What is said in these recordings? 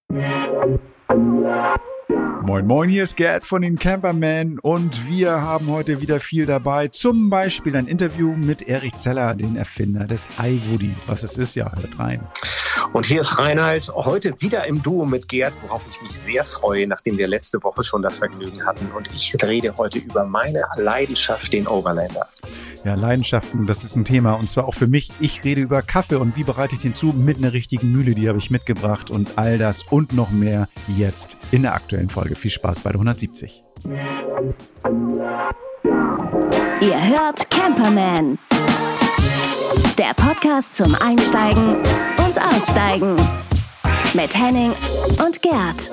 Moin Moin, hier ist Gerd von den Campermen und wir haben heute wieder viel dabei. Zum Beispiel ein Interview mit Erich Zeller, den Erfinder des iWoody. Was es ist, ja, hört rein. Und hier ist Reinhard, heute wieder im Duo mit Gerd, worauf ich mich sehr freue, nachdem wir letzte Woche schon das Vergnügen hatten. Und ich rede heute über meine Leidenschaft, den Overlander. Ja, Leidenschaften, das ist ein Thema und zwar auch für mich. Ich rede über Kaffee und wie bereite ich den zu mit einer richtigen Mühle, die habe ich mitgebracht und all das und noch mehr jetzt in der aktuellen Folge. Viel Spaß bei der 170. Ihr hört Camperman, der Podcast zum Einsteigen und Aussteigen mit Henning und Gerd.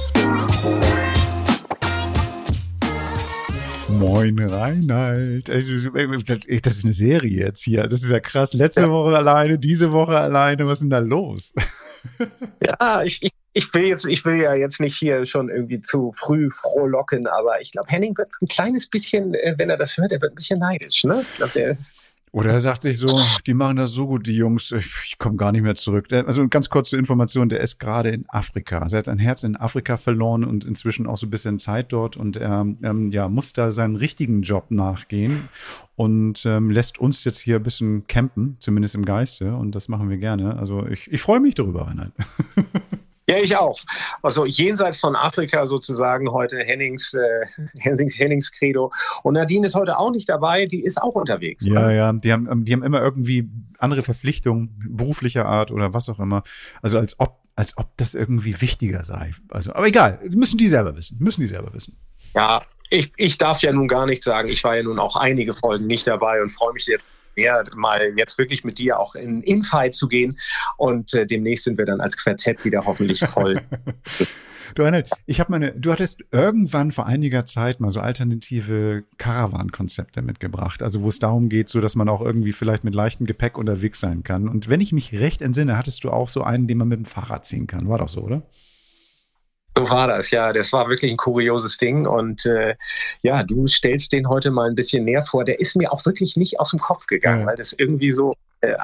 Moin Reinhard. Das ist eine Serie jetzt hier. Das ist ja krass. Letzte Woche alleine, diese Woche alleine. Was ist denn da los? Ja, ich will ja jetzt nicht hier schon irgendwie zu früh frohlocken, aber ich glaube, Henning wird ein kleines bisschen, wenn er das hört, er wird ein bisschen neidisch, ne? Ich glaube, Oder er sagt sich so, die machen das so gut, die Jungs, ich komme gar nicht mehr zurück. Also eine ganz kurze Information, der ist gerade in Afrika. Also er hat ein Herz in Afrika verloren und inzwischen auch so ein bisschen Zeit dort und er muss da seinen richtigen Job nachgehen und lässt uns jetzt hier ein bisschen campen, zumindest im Geiste, und das machen wir gerne. Also ich freue mich darüber, Reinhard. Ja, ich auch. Also jenseits von Afrika sozusagen heute Hennings Credo. Und Nadine ist heute auch nicht dabei, die ist auch unterwegs. Ja, oder? Ja, die haben immer irgendwie andere Verpflichtungen, beruflicher Art oder was auch immer. Also als ob das irgendwie wichtiger sei. Also, aber egal, müssen die selber wissen. Ja, ich darf ja nun gar nichts sagen. Ich war ja nun auch einige Folgen nicht dabei und freue mich jetzt mehr, mal jetzt wirklich mit dir auch in Infight zu gehen und demnächst sind wir dann als Quartett wieder hoffentlich voll. Du, Reinhard, du hattest irgendwann vor einiger Zeit mal so alternative Caravan-Konzepte mitgebracht, also wo es darum geht, so dass man auch irgendwie vielleicht mit leichtem Gepäck unterwegs sein kann. Und wenn ich mich recht entsinne, hattest du auch so einen, den man mit dem Fahrrad ziehen kann. War doch so, oder? So war das, ja. Das war wirklich ein kurioses Ding und du stellst den heute mal ein bisschen näher vor. Der ist mir auch wirklich nicht aus dem Kopf gegangen, weil das irgendwie so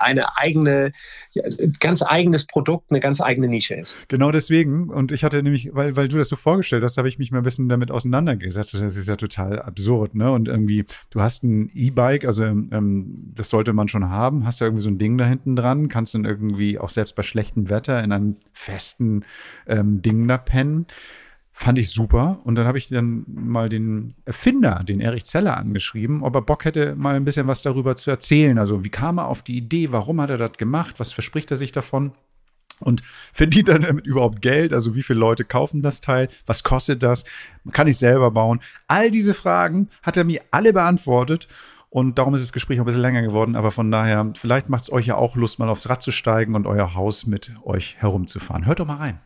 ganz eigenes Produkt, eine ganz eigene Nische ist. Genau deswegen. Und ich hatte nämlich, weil du das so vorgestellt hast, habe ich mich mal ein bisschen damit auseinandergesetzt. Das ist ja total absurd, ne? Und irgendwie, du hast ein E-Bike, also das sollte man schon haben, hast du irgendwie so ein Ding da hinten dran, kannst dann irgendwie auch selbst bei schlechtem Wetter in einem festen Ding da pennen. Fand ich super. Und dann habe ich dann mal den Erfinder, den Erich Zeller, angeschrieben, ob er Bock hätte, mal ein bisschen was darüber zu erzählen. Also wie kam er auf die Idee? Warum hat er das gemacht? Was verspricht er sich davon? Und verdient er damit überhaupt Geld? Also wie viele Leute kaufen das Teil? Was kostet das? Kann ich selber bauen? All diese Fragen hat er mir alle beantwortet. Und darum ist das Gespräch auch ein bisschen länger geworden. Aber von daher, vielleicht macht es euch ja auch Lust, mal aufs Rad zu steigen und euer Haus mit euch herumzufahren. Hört doch mal rein.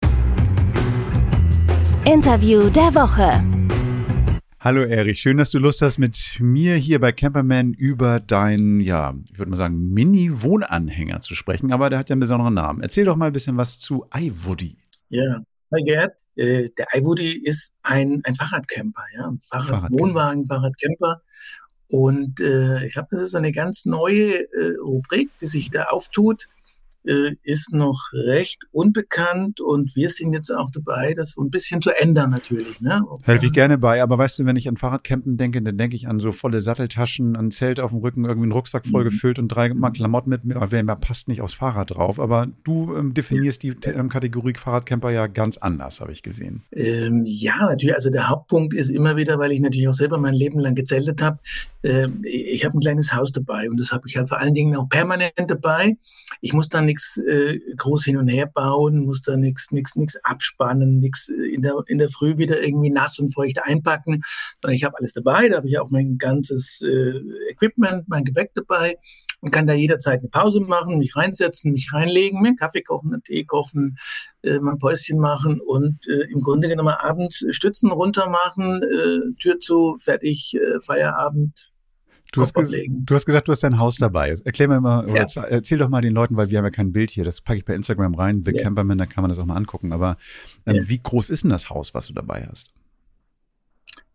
Interview der Woche. Hallo Erich, schön, dass du Lust hast, mit mir hier bei Camperman über deinen, ich würde mal sagen, Mini-Wohnanhänger zu sprechen, aber der hat ja einen besonderen Namen. Erzähl doch mal ein bisschen was zu iWoody. Ja, hi Gerd. Der iWoody ist ein Fahrradcamper, ja, Wohnwagen, Fahrradcamper. Und ich glaube, das ist so eine ganz neue Rubrik, die sich da auftut. Ist noch recht unbekannt und wir sind jetzt auch dabei, das so ein bisschen zu ändern natürlich. Ne? Helfe ich gerne bei, aber weißt du, wenn ich an Fahrradcampen denke, dann denke ich an so volle Satteltaschen, an ein Zelt auf dem Rücken, irgendwie einen Rucksack voll gefüllt und 3 Mal Klamotten mit mir, wer passt nicht aufs Fahrrad drauf. Aber du definierst die Kategorie Fahrradcamper ja ganz anders, habe ich gesehen. Ja, natürlich, also der Hauptpunkt ist immer wieder, weil ich natürlich auch selber mein Leben lang gezeltet habe, ich habe ein kleines Haus dabei und das habe ich halt vor allen Dingen auch permanent dabei. Ich muss da nichts groß hin und her bauen, muss da nichts abspannen, nichts in der Früh wieder irgendwie nass und feucht einpacken, sondern ich habe alles dabei. Da habe ich auch mein ganzes Equipment, mein Gepäck dabei und kann da jederzeit eine Pause machen, mich reinsetzen, mich reinlegen, mir einen Kaffee kochen, einen Tee kochen, mal ein Päuschen machen und im Grunde genommen abends Stützen runter machen, Tür zu, fertig, Feierabend. Du hast gesagt, du hast dein Haus dabei. Erklär mir mal, oder erzähl doch mal den Leuten, weil wir haben ja kein Bild hier, das packe ich bei Instagram rein, The Camperman, da kann man das auch mal angucken. Aber wie groß ist denn das Haus, was du dabei hast?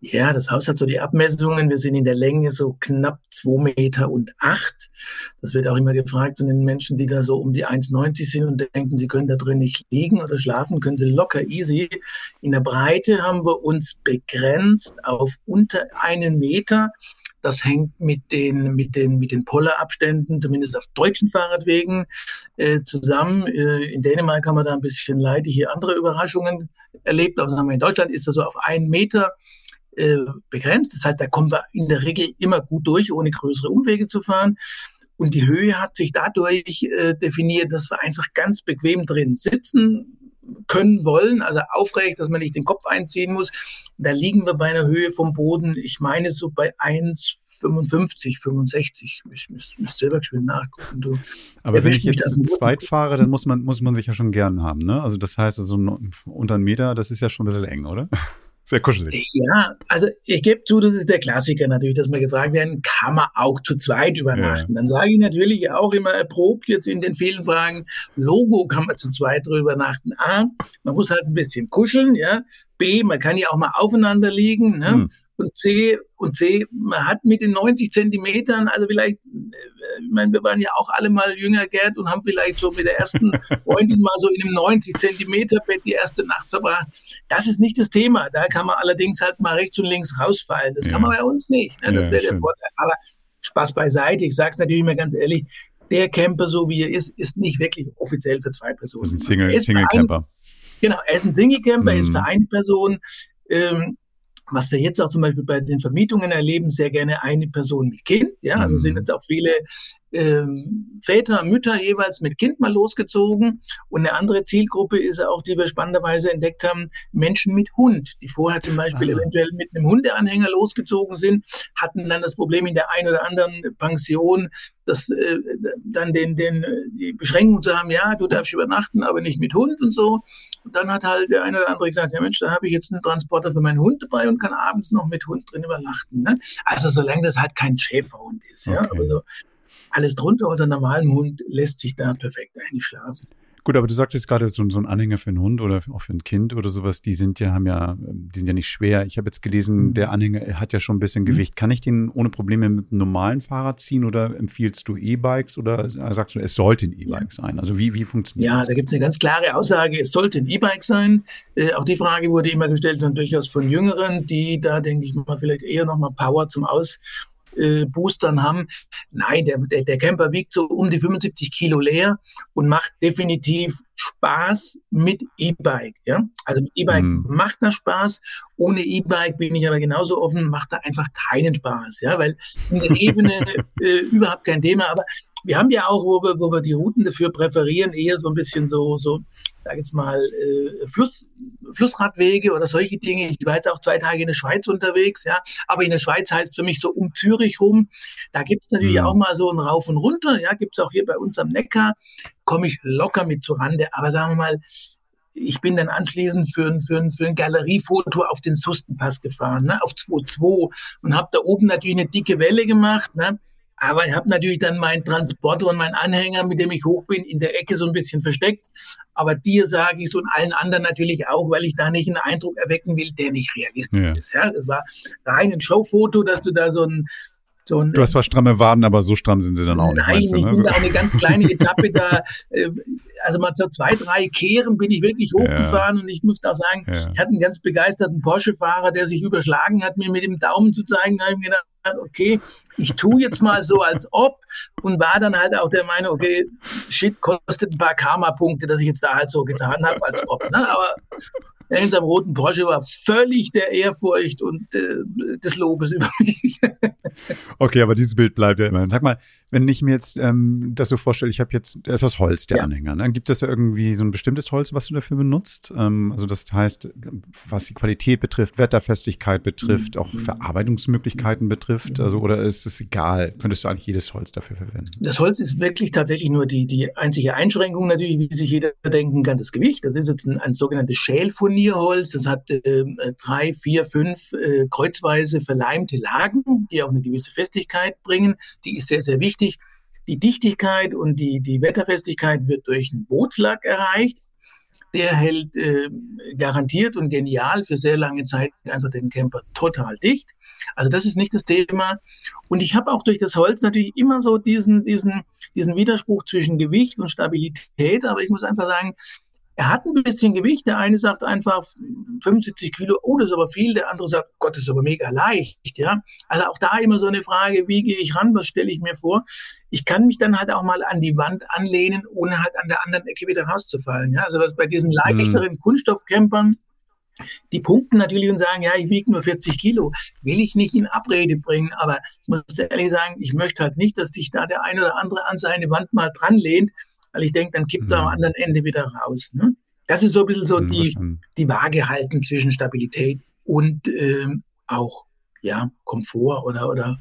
Ja, das Haus hat so die Abmessungen. Wir sind in der Länge so knapp 2,8 Meter. Das wird auch immer gefragt von den Menschen, die da so um die 1,90 sind und denken, sie können da drin nicht liegen oder schlafen, können sie locker easy. In der Breite haben wir uns begrenzt auf unter 1 Meter. Das hängt mit den Pollerabständen, zumindest auf deutschen Fahrradwegen, zusammen. In Dänemark haben wir da ein bisschen leidige andere Überraschungen erlebt, aber in Deutschland ist das so auf 1 Meter begrenzt. Das heißt, da kommen wir in der Regel immer gut durch, ohne größere Umwege zu fahren. Und die Höhe hat sich dadurch definiert, dass wir einfach ganz bequem drin sitzen können wollen, also aufrecht, dass man nicht den Kopf einziehen muss. Da liegen wir bei einer Höhe vom Boden, ich meine so bei 1,55, 65. Ich müsste selber schön nachgucken. Du. Aber wenn ich jetzt zu zweit fahre, dann muss man sich ja schon gern haben, ne? Also das heißt, also unter 1 Meter, das ist ja schon ein bisschen eng, oder? Sehr kuschelig. Ja, also ich gebe zu, das ist der Klassiker natürlich, dass wir gefragt werden, kann man auch zu zweit übernachten? Ja. Dann sage ich natürlich auch immer erprobt jetzt in den vielen Fragen, Logo kann man zu zweit drüber übernachten. A, man muss halt ein bisschen kuscheln, ja. B, man kann ja auch mal aufeinander liegen, ne? Und C, man hat mit den 90 Zentimetern, also vielleicht, ich meine, wir waren ja auch alle mal jünger, Gerd, und haben vielleicht so mit der ersten Freundin mal so in einem 90 Zentimeter Bett die erste Nacht verbracht. Das ist nicht das Thema. Da kann man allerdings halt mal rechts und links rausfallen. Das kann man bei uns nicht. Ne? Das wäre der Vorteil. Aber Spaß beiseite. Ich sage es natürlich immer ganz ehrlich, der Camper, so wie er ist nicht wirklich offiziell für 2 Personen. Das ist ein Single-Camper. Genau, er ist ein Single-Camper, ist für eine Person. Was wir jetzt auch zum Beispiel bei den Vermietungen erleben, sehr gerne eine Person mit Kind. Ja, also sind jetzt auch viele Väter, Mütter jeweils mit Kind mal losgezogen. Und eine andere Zielgruppe ist auch, die wir spannenderweise entdeckt haben, Menschen mit Hund, die vorher zum Beispiel eventuell mit einem Hundeanhänger losgezogen sind, hatten dann das Problem in der einen oder anderen Pension, dass dann die Beschränkung zu haben, ja, du darfst übernachten, aber nicht mit Hund und so. Und dann hat halt der eine oder andere gesagt, ja Mensch, da habe ich jetzt einen Transporter für meinen Hund dabei und kann abends noch mit Hund drin übernachten. Ne? Also solange das halt kein Schäferhund ist. Okay. Ja? Also alles drunter unter normalem Hund lässt sich da perfekt einschlafen. Gut, aber du sagtest gerade, so ein Anhänger für einen Hund oder auch für ein Kind oder sowas, die sind ja nicht schwer. Ich habe jetzt gelesen, der Anhänger hat ja schon ein bisschen Gewicht. Kann ich den ohne Probleme mit einem normalen Fahrrad ziehen oder empfiehlst du E-Bikes oder sagst du, es sollte ein E-Bike sein? Also wie funktioniert das? Ja, da gibt es eine ganz klare Aussage, es sollte ein E-Bike sein. Auch die Frage wurde immer gestellt und durchaus von Jüngeren, die da, denke ich mal, vielleicht eher nochmal Power zum Boostern haben. Nein, der Camper wiegt so um die 75 Kilo leer und macht definitiv Spaß mit E-Bike. Ja? Also mit E-Bike macht er Spaß. Ohne E-Bike bin ich aber genauso offen, macht er einfach keinen Spaß. Ja? Weil in der Ebene überhaupt kein Thema. Aber wir haben ja auch, wo wir die Routen dafür präferieren, eher so ein bisschen so sag jetzt mal, Flussradwege oder solche Dinge. Ich war jetzt auch 2 Tage in der Schweiz unterwegs, ja. Aber in der Schweiz heißt es für mich so um Zürich rum. Da gibt es natürlich auch mal so ein Rauf und Runter, ja. Gibt es auch hier bei uns am Neckar. Komme ich locker mit zur Rande. Aber sagen wir mal, ich bin dann anschließend für ein Galeriefoto auf den Sustenpass gefahren, ne, auf 2,2 und habe da oben natürlich eine dicke Welle gemacht, ne. Aber ich habe natürlich dann meinen Transporter und meinen Anhänger, mit dem ich hoch bin, in der Ecke so ein bisschen versteckt. Aber dir sage ich es und allen anderen natürlich auch, weil ich da nicht einen Eindruck erwecken will, der nicht realistisch ist. Ja, das war rein ein Showfoto, dass du da so ein Du hast zwar stramme Waden, aber so stramm sind sie dann auch nicht. Nein, ich bin da auch eine ganz kleine Etappe da. Also mal so 2, 3 Kehren bin ich wirklich hochgefahren und ich muss auch sagen, ich hatte einen ganz begeisterten Porsche-Fahrer, der sich überschlagen hat, mir mit dem Daumen zu zeigen. Da habe ich mir gedacht, okay, ich tue jetzt mal so als ob und war dann halt auch der Meinung, okay, shit, kostet ein paar Karma-Punkte, dass ich jetzt da halt so getan habe als ob. Ne? Aber in seinem roten Porsche war völlig der Ehrfurcht und des Lobes über mich. Okay, aber dieses Bild bleibt ja immer. Sag mal, wenn ich mir jetzt das so vorstelle, ich habe jetzt, das ist aus Holz, der Anhänger. Ne? Gibt es da irgendwie so ein bestimmtes Holz, was du dafür benutzt? Also das heißt, was die Qualität betrifft, Wetterfestigkeit betrifft, auch Verarbeitungsmöglichkeiten betrifft, also oder ist es egal? Könntest du eigentlich jedes Holz dafür verwenden? Das Holz ist wirklich tatsächlich nur die einzige Einschränkung natürlich, wie sich jeder denken kann, das Gewicht. Das ist jetzt ein sogenanntes Schälfurnierholz. Das hat 3, 4, 5 kreuzweise verleimte Lagen, die auch eine gewisse Festigkeit bringen. Die ist sehr, sehr wichtig. Die Dichtigkeit und die Wetterfestigkeit wird durch einen Bootslack erreicht. der hält garantiert und genial für sehr lange Zeit einfach den Camper total dicht. Also das ist nicht das Thema. Und ich habe auch durch das Holz natürlich immer so diesen Widerspruch zwischen Gewicht und Stabilität. Aber ich muss einfach sagen, er hat ein bisschen Gewicht. Der eine sagt einfach 75 Kilo, oh, das ist aber viel. Der andere sagt, Gott, das ist aber mega leicht. Ja? Also auch da immer so eine Frage, wie gehe ich ran, was stelle ich mir vor? Ich kann mich dann halt auch mal an die Wand anlehnen, ohne halt an der anderen Ecke wieder rauszufallen. Ja? Also was bei diesen leichteren Kunststoffcampern, die punkten natürlich und sagen, ja, ich wiege nur 40 Kilo, will ich nicht in Abrede bringen. Aber ich muss ehrlich sagen, ich möchte halt nicht, dass sich da der ein oder andere an seine Wand mal dran lehnt, weil ich denke, dann kippt er am anderen Ende wieder raus. Ne? Das ist so ein bisschen so die Waage halten zwischen Stabilität und auch Komfort oder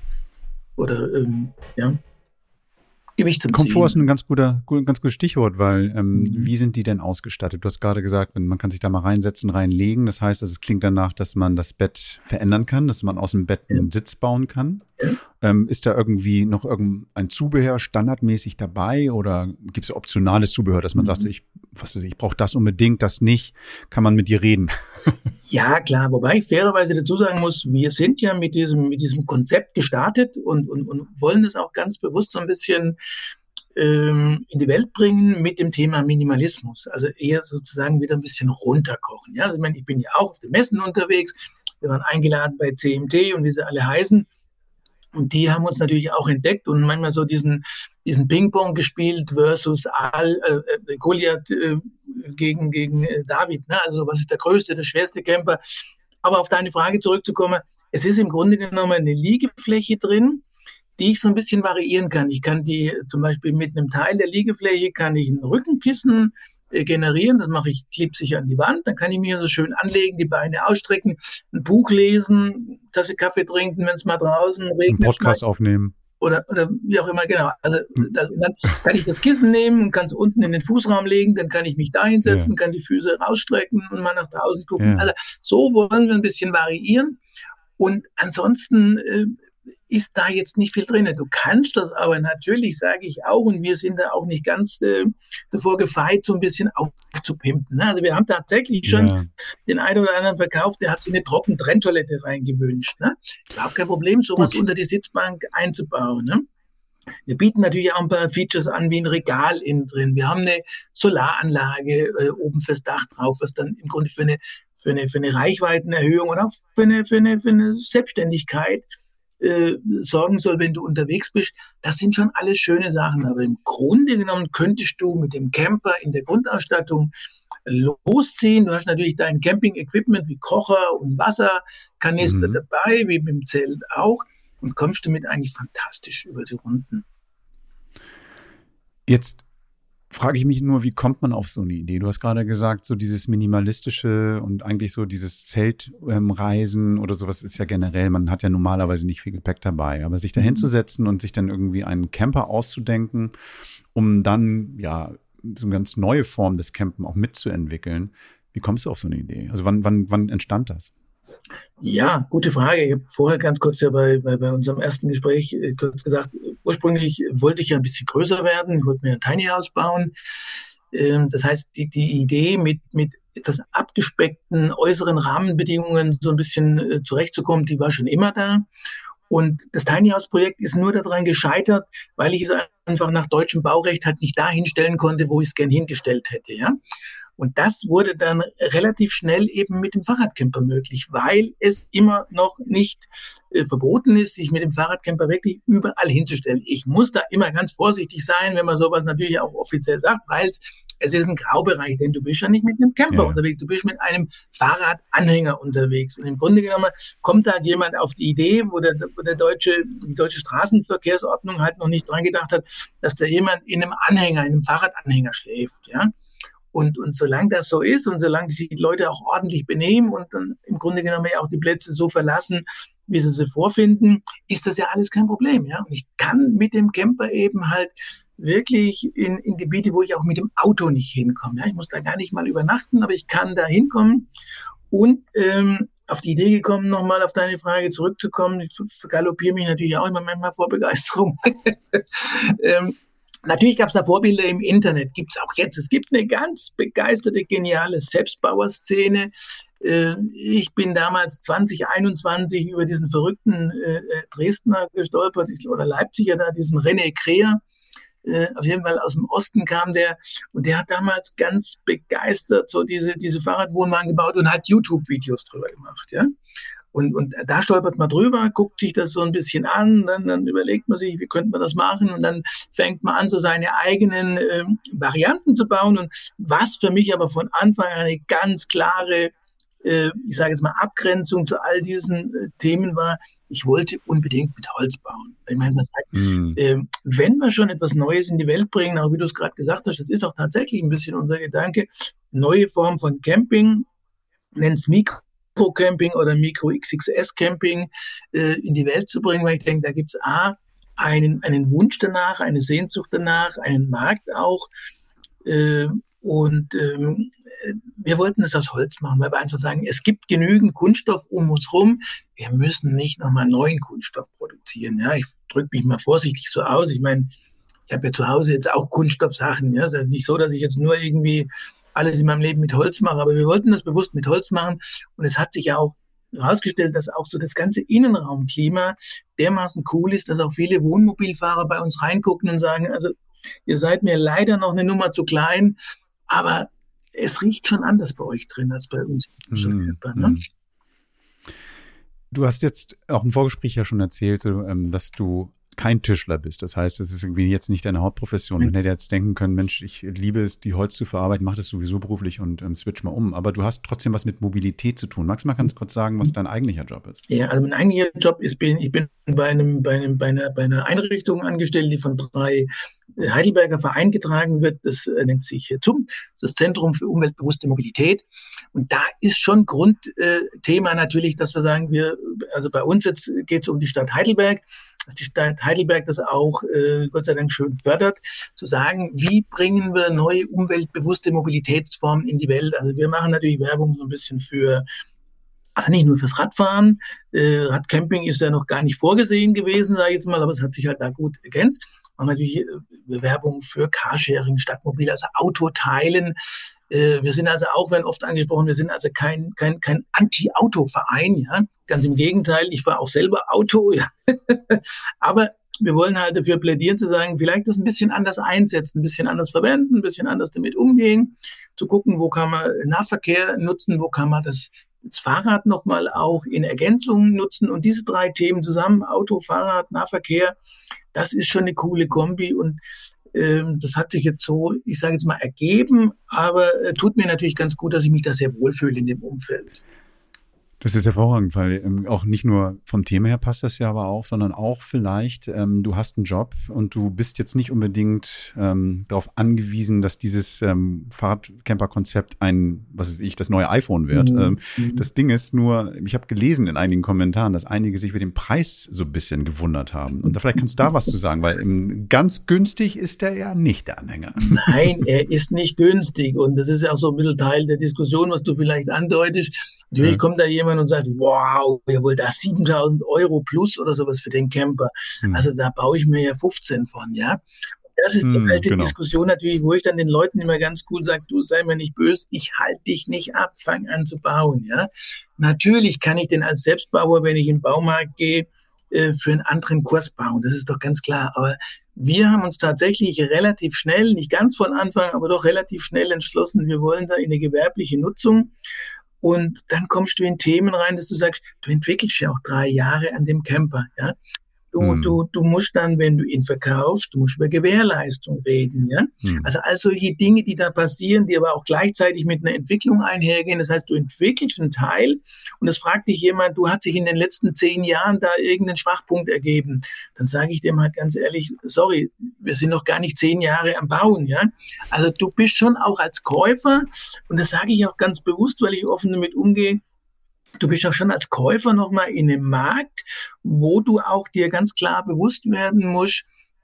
Gewicht zum Komfort ist ein ganz gutes Stichwort, weil wie sind die denn ausgestattet? Du hast gerade gesagt, man kann sich da mal reinsetzen, reinlegen. Das heißt, es klingt danach, dass man das Bett verändern kann, dass man aus dem Bett einen Sitz bauen kann. Ist da irgendwie noch irgendein Zubehör standardmäßig dabei oder gibt es optionales Zubehör, dass man sagt, ich brauche das unbedingt, das nicht? Kann man mit dir reden? Ja, klar, wobei ich fairerweise dazu sagen muss, wir sind ja mit diesem Konzept gestartet und wollen das auch ganz bewusst so ein bisschen in die Welt bringen mit dem Thema Minimalismus. Also eher sozusagen wieder ein bisschen runterkochen. Ja, also ich meine, ich bin ja auch auf den Messen unterwegs. Wir waren eingeladen bei CMT und wie sie alle heißen. Und die haben uns natürlich auch entdeckt und manchmal so diesen Ping-Pong gespielt versus Goliath gegen David. Ne? Also was ist der größte, der schwerste Camper? Aber auf deine Frage zurückzukommen, es ist im Grunde genommen eine Liegefläche drin, die ich so ein bisschen variieren kann. Ich kann die zum Beispiel mit einem Teil der Liegefläche kann ich ein Rückenkissen generieren. Das mache ich, klebe sich an die Wand. Dann kann ich mir so schön anlegen, die Beine ausstrecken, ein Buch lesen, Tasse Kaffee trinken, wenn es mal draußen regnet. Einen Podcast aufnehmen. Oder wie auch immer, genau. Also dann kann ich das Kissen nehmen und kann es unten in den Fußraum legen, dann kann ich mich da hinsetzen, kann die Füße rausstrecken und mal nach draußen gucken. Ja. Also so wollen wir ein bisschen variieren. Und ansonsten ist da jetzt nicht viel drin. Du kannst das aber natürlich, sage ich auch, und wir sind da auch nicht ganz davor gefeit, so ein bisschen aufzupimpen. Ne? Also wir haben tatsächlich schon den einen oder anderen verkauft, der hat sich eine Trockentrenntoilette reingewünscht. Ne? Überhaupt kein Problem, sowas unter die Sitzbank einzubauen. Ne? Wir bieten natürlich auch ein paar Features an, wie ein Regal innen drin. Wir haben eine Solaranlage oben fürs Dach drauf, was dann im Grunde für eine Reichweitenerhöhung oder auch für eine Selbstständigkeit sorgen soll, wenn du unterwegs bist. Das sind schon alles schöne Sachen. Aber im Grunde genommen könntest du mit dem Camper in der Grundausstattung losziehen. Du hast natürlich dein Camping-Equipment wie Kocher und Wasserkanister dabei, wie mit dem Zelt auch. Und kommst damit eigentlich fantastisch über die Runden. Jetzt frage ich mich nur, wie kommt man auf so eine Idee? Du hast gerade gesagt, so dieses Minimalistische und eigentlich so dieses Zeltreisen oder sowas ist ja generell, man hat ja normalerweise nicht viel Gepäck dabei. Aber sich da hinzusetzen und sich dann irgendwie einen Camper auszudenken, um dann ja so eine ganz neue Form des Campen auch mitzuentwickeln, wie kommst du auf so eine Idee? Also wann entstand das? Ja, gute Frage. Ich habe vorher ganz kurz ja bei unserem ersten Gespräch kurz gesagt, ursprünglich wollte ich ja ein bisschen größer werden, ich wollte mir ein Tiny House bauen. Das heißt, die Idee mit etwas abgespeckten äußeren Rahmenbedingungen so ein bisschen zurechtzukommen, die war schon immer da. Und das Tiny House Projekt ist nur daran gescheitert, weil ich es einfach nach deutschem Baurecht halt nicht dahin stellen konnte, wo ich es gern hingestellt hätte, ja. Und das wurde dann relativ schnell eben mit dem Fahrradcamper möglich, weil es immer noch nicht verboten ist, sich mit dem Fahrradcamper wirklich überall hinzustellen. Ich muss da immer ganz vorsichtig sein, wenn man sowas natürlich auch offiziell sagt, weil es ist ein Graubereich, denn du bist ja nicht mit einem Camper unterwegs, du bist mit einem Fahrradanhänger unterwegs. Und im Grunde genommen kommt da jemand auf die Idee, wo die deutsche Straßenverkehrsordnung halt noch nicht dran gedacht hat, dass da jemand in einem Fahrradanhänger schläft, ja. Und solange das so ist und solange sich die Leute auch ordentlich benehmen und dann im Grunde genommen auch die Plätze so verlassen, wie sie vorfinden, ist das ja alles kein Problem. Ja? Und ich kann mit dem Camper eben halt wirklich in Gebiete, wo ich auch mit dem Auto nicht hinkomme. Ja? Ich muss da gar nicht mal übernachten, aber ich kann da hinkommen. Und auf die Idee gekommen, nochmal auf deine Frage zurückzukommen, ich galoppiere mich natürlich auch immer manchmal vor Begeisterung. Natürlich gab es da Vorbilder im Internet, gibt es auch jetzt. Es gibt eine ganz begeisterte, geniale Selbstbauerszene. Ich bin damals 2021 über diesen verrückten Dresdner gestolpert, oder Leipziger da, diesen René Kreher. Auf jeden Fall aus dem Osten kam der, und der hat damals ganz begeistert so diese Fahrradwohnwagen gebaut und hat YouTube-Videos drüber gemacht, ja. Und da stolpert man drüber, guckt sich das so ein bisschen an, dann überlegt man sich, wie könnte man das machen, und dann fängt man an, so seine eigenen Varianten zu bauen. Und was für mich aber von Anfang an eine ganz klare, ich sage jetzt mal, Abgrenzung zu all diesen Themen war, ich wollte unbedingt mit Holz bauen. Ich meine, wenn wir schon etwas Neues in die Welt bringen, auch wie du es gerade gesagt hast, das ist auch tatsächlich ein bisschen unser Gedanke, neue Form von Camping, nenn es Mikro-Camping oder Mikro-XXS-Camping in die Welt zu bringen, weil ich denke, da gibt es einen Wunsch danach, eine Sehnsucht danach, einen Markt auch. Wir wollten es aus Holz machen, weil wir einfach sagen, es gibt genügend Kunststoff um uns rum. Wir müssen nicht nochmal neuen Kunststoff produzieren. Ja, ich drücke mich mal vorsichtig so aus. Ich meine, ich habe ja zu Hause jetzt auch Kunststoffsachen. Ja, es ist nicht so, dass ich jetzt nur irgendwie alles in meinem Leben mit Holz mache, aber wir wollten das bewusst mit Holz machen. Und es hat sich ja auch herausgestellt, dass auch so das ganze Innenraumklima dermaßen cool ist, dass auch viele Wohnmobilfahrer bei uns reingucken und sagen, also ihr seid mir leider noch eine Nummer zu klein, aber es riecht schon anders bei euch drin als bei uns. Ne? Du hast jetzt auch im Vorgespräch ja schon erzählt, dass du kein Tischler bist. Das heißt, das ist irgendwie jetzt nicht deine Hauptprofession. Man hätte jetzt denken können, Mensch, ich liebe es, die Holz zu verarbeiten, mache das sowieso beruflich und switch mal um. Aber du hast trotzdem was mit Mobilität zu tun. Magst du mal ganz kurz sagen, was dein eigentlicher Job ist? Ja, also mein eigentlicher Job ist, ich bin bei einer Einrichtung angestellt, die von 3 Heidelberger Vereinen getragen wird. Das nennt sich ZUM, das Zentrum für umweltbewusste Mobilität. Und da ist schon Grundthema natürlich, dass wir sagen, also bei uns jetzt geht es um die Stadt Heidelberg, dass die Stadt Heidelberg das auch Gott sei Dank schön fördert, zu sagen, wie bringen wir neue umweltbewusste Mobilitätsformen in die Welt. Also wir machen natürlich Werbung so ein bisschen also nicht nur fürs Radfahren. Radcamping ist ja noch gar nicht vorgesehen gewesen, sage ich jetzt mal, aber es hat sich halt da gut ergänzt. Wir machen natürlich Werbung für Carsharing, Stadtmobil, also Autoteilen. Wir sind also auch, werden oft angesprochen, wir sind also kein Anti-Auto-Verein, ja. Ganz im Gegenteil, ich fahre auch selber Auto, ja. Aber wir wollen halt dafür plädieren, zu sagen, vielleicht das ein bisschen anders einsetzen, ein bisschen anders verwenden, ein bisschen anders damit umgehen, zu gucken, wo kann man Nahverkehr nutzen, wo kann man das Fahrrad nochmal auch in Ergänzung nutzen, und diese 3 Themen zusammen, Auto, Fahrrad, Nahverkehr, das ist schon eine coole Kombi, und das hat sich jetzt so, ich sage jetzt mal, ergeben, aber tut mir natürlich ganz gut, dass ich mich da sehr wohlfühle in dem Umfeld. Das ist hervorragend, weil auch nicht nur vom Thema her passt das ja aber auch, sondern auch vielleicht, du hast einen Job und du bist jetzt nicht unbedingt darauf angewiesen, dass dieses Fahrradcamper-Konzept das neue iPhone wird. Das Ding ist nur, ich habe gelesen in einigen Kommentaren, dass einige sich über den Preis so ein bisschen gewundert haben. Und vielleicht kannst du da was zu sagen, weil ganz günstig ist der ja nicht, der Anhänger. Nein, er ist nicht günstig, und das ist ja auch so ein bisschen Teil der Diskussion, was du vielleicht andeutest. Natürlich kommt da jemand und sagt, wow, ihr wollt da 7.000 € plus oder sowas für den Camper. Also da baue ich mir ja 15 von, ja. Das ist die alte Diskussion natürlich, wo ich dann den Leuten immer ganz cool sage, du sei mir nicht böse, ich halte dich nicht ab, fang an zu bauen, ja. Natürlich kann ich den als Selbstbauer, wenn ich in den Baumarkt gehe, für einen anderen Kurs bauen, das ist doch ganz klar. Aber wir haben uns tatsächlich relativ schnell, nicht ganz von Anfang, aber doch relativ schnell entschlossen, wir wollen da in eine gewerbliche Nutzung. Und dann kommst du in Themen rein, dass du sagst, du entwickelst ja auch 3 Jahre an dem Camper, ja. Du musst dann, wenn du ihn verkaufst, du musst über Gewährleistung reden, ja. Also all solche Dinge, die da passieren, die aber auch gleichzeitig mit einer Entwicklung einhergehen. Das heißt, du entwickelst einen Teil und es fragt dich jemand, du, hat sich in den letzten 10 Jahren da irgendein Schwachpunkt ergeben. Dann sage ich dem halt ganz ehrlich, sorry, wir sind noch gar nicht 10 Jahre am Bauen, ja. Also du bist schon auch als Käufer, und das sage ich auch ganz bewusst, weil ich offen damit umgehe, du bist ja schon als Käufer nochmal in einem Markt, wo du auch dir ganz klar bewusst werden musst,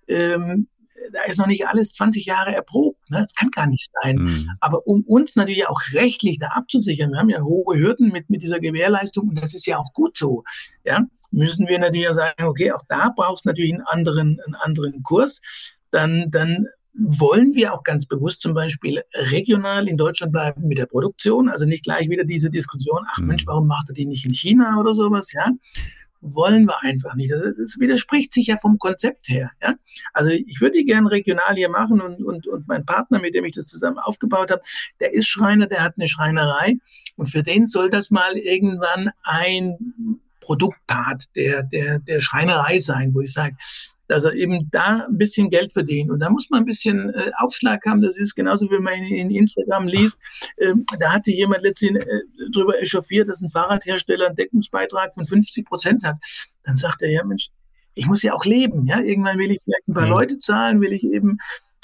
da ist noch nicht alles 20 Jahre erprobt. Ne? Das kann gar nicht sein. Aber um uns natürlich auch rechtlich da abzusichern, wir haben ja hohe Hürden mit dieser Gewährleistung, und das ist ja auch gut so, ja, müssen wir natürlich sagen, okay, auch da brauchst du natürlich einen anderen Kurs. Dann wollen wir auch ganz bewusst zum Beispiel regional in Deutschland bleiben mit der Produktion, also nicht gleich wieder diese Diskussion, ach Mensch, warum macht er die nicht in China oder sowas, ja? Wollen wir einfach nicht. Das widerspricht sich ja vom Konzept her. Ja? Also ich würde gerne regional hier machen und mein Partner, mit dem ich das zusammen aufgebaut habe, der ist Schreiner, der hat eine Schreinerei und für den soll das mal irgendwann ein Produktpart der Schreinerei sein, wo ich sage, dass er eben da ein bisschen Geld verdient. Und da muss man ein bisschen Aufschlag haben. Das ist genauso, wie man in Instagram liest. Da hatte jemand letztens drüber echauffiert, dass ein Fahrradhersteller einen Deckungsbeitrag von 50% hat. Dann sagt er, ja Mensch, ich muss ja auch leben. Ja? Irgendwann will ich vielleicht ein paar Leute zahlen, will ich eben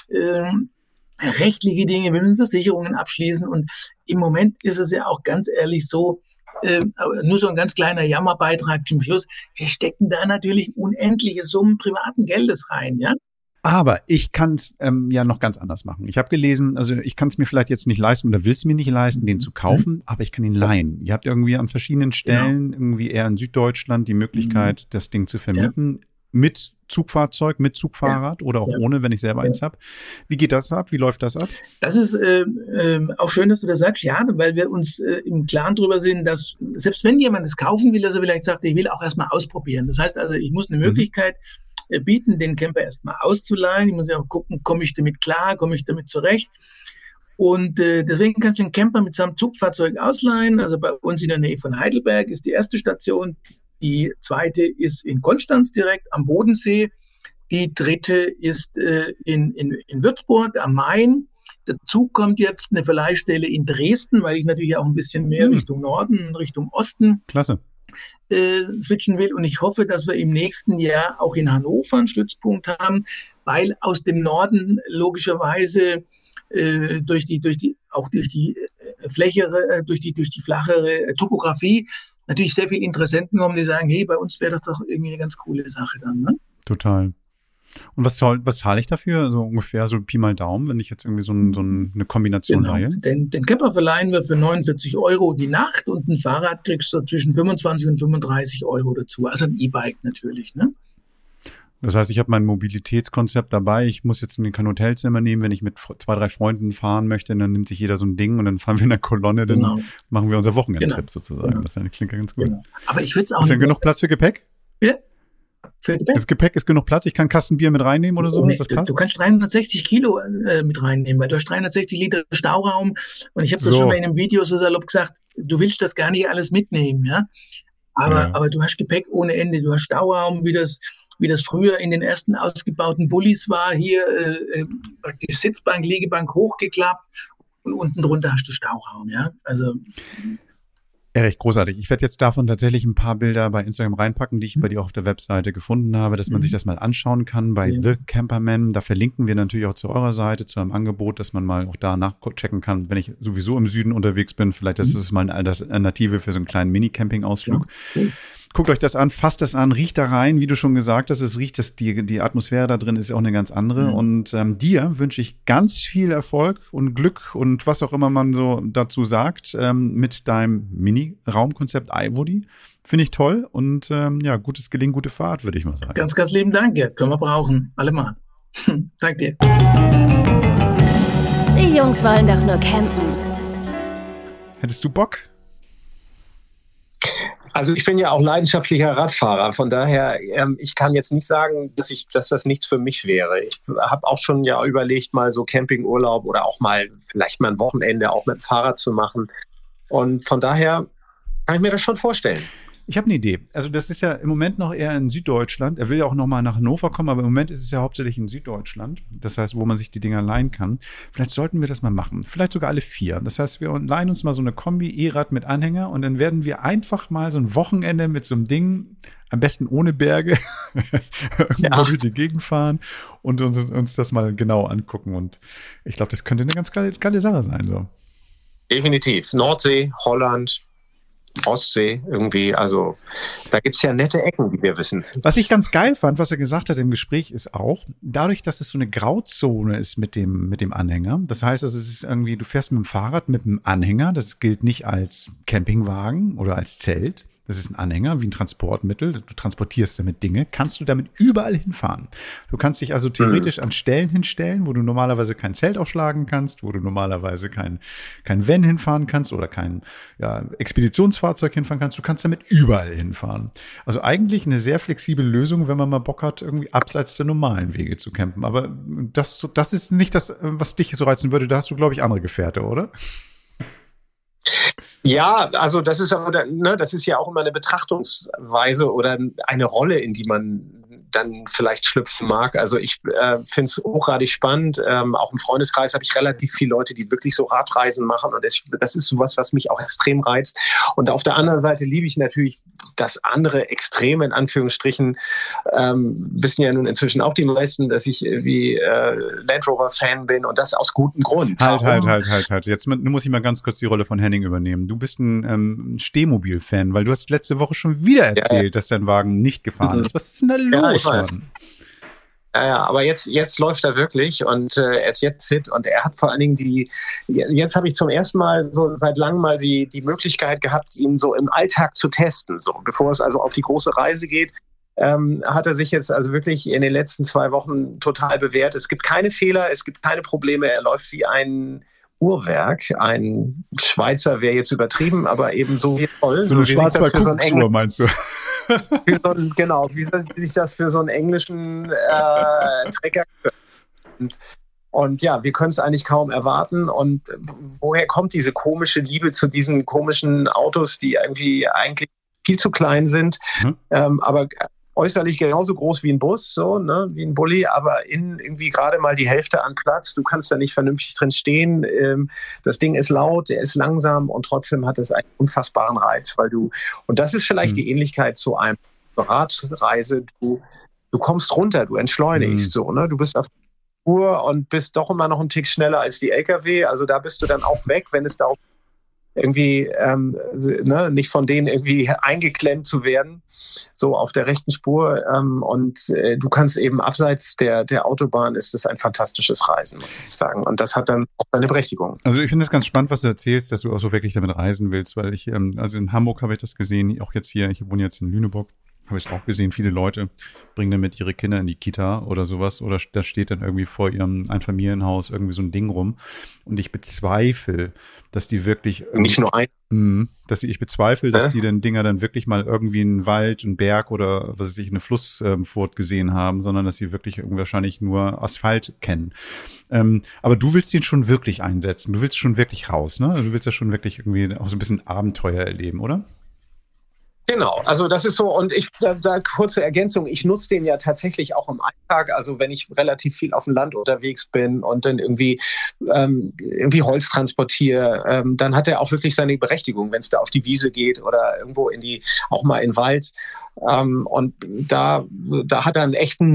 rechtliche Dinge, wir müssen Versicherungen abschließen. Und im Moment ist es ja auch ganz ehrlich so, nur so ein ganz kleiner Jammerbeitrag zum Schluss. Wir stecken da natürlich unendliche Summen privaten Geldes rein, ja. Aber ich kann es ja noch ganz anders machen. Ich habe gelesen, also ich kann es mir vielleicht jetzt nicht leisten oder will es mir nicht leisten, den zu kaufen, aber ich kann ihn leihen. Ihr habt irgendwie an verschiedenen Stellen, irgendwie eher in Süddeutschland, die Möglichkeit, das Ding zu vermieten. Mit Zugfahrzeug, mit Zugfahrrad oder auch ohne, wenn ich selber eins habe. Wie geht das ab? Wie läuft das ab? Das ist auch schön, dass du das sagst, ja, weil wir uns im Klaren darüber sind, dass selbst wenn jemand es kaufen will, dass er vielleicht sagt, ich will auch erstmal ausprobieren. Das heißt also, ich muss eine Möglichkeit bieten, den Camper erstmal auszuleihen. Ich muss ja auch gucken, komme ich damit klar, komme ich damit zurecht. Und deswegen kannst du den Camper mit seinem Zugfahrzeug ausleihen. Also bei uns in der Nähe von Heidelberg ist die erste Station. Die zweite ist in Konstanz direkt am Bodensee. Die dritte ist in Würzburg am Main. Dazu kommt jetzt eine Verleihstelle in Dresden, weil ich natürlich auch ein bisschen mehr Richtung Norden, Richtung Osten switchen will. Und ich hoffe, dass wir im nächsten Jahr auch in Hannover einen Stützpunkt haben, weil aus dem Norden logischerweise durch die flachere Topografie natürlich sehr viele Interessenten kommen, die sagen, hey, bei uns wäre das doch irgendwie eine ganz coole Sache dann. Ne? Total. Und was zahle ich dafür? So ungefähr so Pi mal Daumen, wenn ich jetzt irgendwie so eine Kombination leihe? Den Camper verleihen wir für 49 € die Nacht und ein Fahrrad kriegst du zwischen 25 und 35 € dazu. Also ein E-Bike natürlich, ne? Das heißt, ich habe mein Mobilitätskonzept dabei. Ich muss jetzt kein Hotelzimmer nehmen. Wenn ich mit 2, 3 Freunden fahren möchte, dann nimmt sich jeder so ein Ding und dann fahren wir in der Kolonne, dann machen wir unser Wochenendtrip sozusagen. Genau. Das klingt ganz gut. Genau. Aber ich würde es auch Ist denn genug Platz für Gepäck? Ja. Für Gepäck? Das Gepäck ist genug Platz? Ich kann Kastenbier mit reinnehmen oder so? Nee, du kannst 360 Kilo mit reinnehmen, weil du hast 360 Liter Stauraum. Und ich habe das schon mal in einem Video so salopp gesagt, du willst das gar nicht alles mitnehmen, ja? Aber du hast Gepäck ohne Ende. Du hast Stauraum, wie das früher in den ersten ausgebauten Bullis war, hier die Sitzbank, Liegebank hochgeklappt und unten drunter hast du Stauraum, ja. Also Erich, großartig. Ich werde jetzt davon tatsächlich ein paar Bilder bei Instagram reinpacken, die ich bei dir auch auf der Webseite gefunden habe, dass man sich das mal anschauen kann bei The Camperman. Da verlinken wir natürlich auch zu eurer Seite, zu einem Angebot, dass man mal auch da nachchecken kann, wenn ich sowieso im Süden unterwegs bin. Vielleicht ist es mal eine Alternative für so einen kleinen Mini-Camping-Ausflug. Ja. Guckt euch das an, fasst das an, riecht da rein, wie du schon gesagt hast, es riecht, die Atmosphäre da drin ist auch eine ganz andere. Und dir wünsche ich ganz viel Erfolg und Glück und was auch immer man so dazu sagt mit deinem Mini-Raumkonzept iWoody. Finde ich toll und gutes Gelingen, gute Fahrt, würde ich mal sagen. Ganz, ganz lieben Dank, Gerd. Können wir brauchen. Allemal. Danke dir. Die Jungs wollen doch nur campen. Hättest du Bock? Also ich bin ja auch leidenschaftlicher Radfahrer, von daher, ich kann jetzt nicht sagen, dass das nichts für mich wäre. Ich habe auch schon überlegt, mal so Campingurlaub oder auch mal vielleicht mal ein Wochenende auch mit dem Fahrrad zu machen. Und von daher kann ich mir das schon vorstellen. Ich habe eine Idee. Also das ist ja im Moment noch eher in Süddeutschland. Er will ja auch noch mal nach Hannover kommen, aber im Moment ist es ja hauptsächlich in Süddeutschland. Das heißt, wo man sich die Dinger leihen kann. Vielleicht sollten wir das mal machen. Vielleicht sogar alle 4. Das heißt, wir leihen uns mal so eine Kombi-E-Rad mit Anhänger und dann werden wir einfach mal so ein Wochenende mit so einem Ding, am besten ohne Berge, irgendwo durch die Gegend fahren und uns das mal genau angucken. Und ich glaube, das könnte eine ganz geile Sache sein. So. Definitiv. Nordsee, Holland, Ostsee irgendwie, also da gibt es ja nette Ecken, wie wir wissen. Was ich ganz geil fand, was er gesagt hat im Gespräch, ist auch, dadurch, dass es so eine Grauzone ist mit dem Anhänger, das heißt, also es ist irgendwie, du fährst mit dem Fahrrad mit dem Anhänger, das gilt nicht als Campingwagen oder als Zelt, das ist ein Anhänger, wie ein Transportmittel, du transportierst damit Dinge, kannst du damit überall hinfahren. Du kannst dich also theoretisch an Stellen hinstellen, wo du normalerweise kein Zelt aufschlagen kannst, wo du normalerweise kein Van hinfahren kannst oder kein Expeditionsfahrzeug hinfahren kannst. Du kannst damit überall hinfahren. Also eigentlich eine sehr flexible Lösung, wenn man mal Bock hat, irgendwie abseits der normalen Wege zu campen. Aber das ist nicht das, was dich so reizen würde. Da hast du, glaube ich, andere Gefährte, oder? Ja, also das ist aber, das ist ja auch immer eine Betrachtungsweise oder eine Rolle, in die man dann vielleicht schlüpfen mag. Also ich finde es hochgradig spannend. Auch im Freundeskreis habe ich relativ viele Leute, die wirklich so Radreisen machen. Und das ist sowas, was mich auch extrem reizt. Und auf der anderen Seite liebe ich natürlich das andere Extreme, in Anführungsstrichen. Wissen ja nun inzwischen auch die meisten, dass ich wie Land Rover-Fan bin und das aus gutem Grund. Halt. Jetzt muss ich mal ganz kurz die Rolle von Henning übernehmen. Du bist ein Stehmobil-Fan, weil du hast letzte Woche schon wieder erzählt, dass dein Wagen nicht gefahren ist. Was ist denn da los, Mann? Ja, aber jetzt läuft er wirklich und er ist jetzt fit und er hat vor allen Dingen jetzt habe ich zum ersten Mal so seit langem mal die Möglichkeit gehabt, ihn so im Alltag zu testen. So, bevor es also auf die große Reise geht, hat er sich jetzt also wirklich in den letzten 2 Wochen total bewährt. Es gibt keine Fehler, es gibt keine Probleme. Er läuft wie ein Uhrwerk. Ein Schweizer wäre jetzt übertrieben, aber eben so wie toll. So eine Schwarzwald-Kuckucksuhr, meinst du? Wie sich das für so einen englischen Trecker und ja, wir können es eigentlich kaum erwarten. Und woher kommt diese komische Liebe zu diesen komischen Autos, die eigentlich viel zu klein sind, aber äußerlich genauso groß wie ein Bus, so, ne, wie ein Bulli, aber innen irgendwie gerade mal die Hälfte an Platz. Du kannst da nicht vernünftig drin stehen. Das Ding ist laut, der ist langsam und trotzdem hat es einen unfassbaren Reiz, und das ist vielleicht die Ähnlichkeit zu einem Radreise. Du kommst runter, du entschleunigst, so, ne, du bist auf der Uhr und bist doch immer noch einen Tick schneller als die LKW. Also da bist du dann auch weg, wenn es darum irgendwie nicht von denen irgendwie eingeklemmt zu werden, so auf der rechten Spur. Du kannst eben abseits der Autobahn, ist es ein fantastisches Reisen, muss ich sagen. Und das hat dann auch seine Berechtigung. Also ich finde es ganz spannend, was du erzählst, dass du auch so wirklich damit reisen willst, weil ich, also in Hamburg habe ich das gesehen, auch jetzt hier, ich wohne jetzt in Lüneburg, habe ich auch gesehen, viele Leute bringen dann mit ihre Kinder in die Kita oder sowas oder da steht dann irgendwie vor ihrem Einfamilienhaus irgendwie so ein Ding rum und ich bezweifle, dass die wirklich nicht nur ein ich bezweifle, dass die den Dinger dann wirklich mal irgendwie einen Wald, einen Berg oder was weiß ich, eine Flussfurt gesehen haben, sondern dass sie wirklich irgendwie wahrscheinlich nur Asphalt kennen. Aber du willst den schon wirklich einsetzen, du willst schon wirklich raus, ne? Du willst ja schon wirklich irgendwie auch so ein bisschen Abenteuer erleben, oder? Genau, also das ist so, und da kurze Ergänzung, ich nutze den ja tatsächlich auch im Alltag, also wenn ich relativ viel auf dem Land unterwegs bin und dann irgendwie Holz transportiere, dann hat er auch wirklich seine Berechtigung, wenn es da auf die Wiese geht oder irgendwo auch mal in den Wald, und da hat er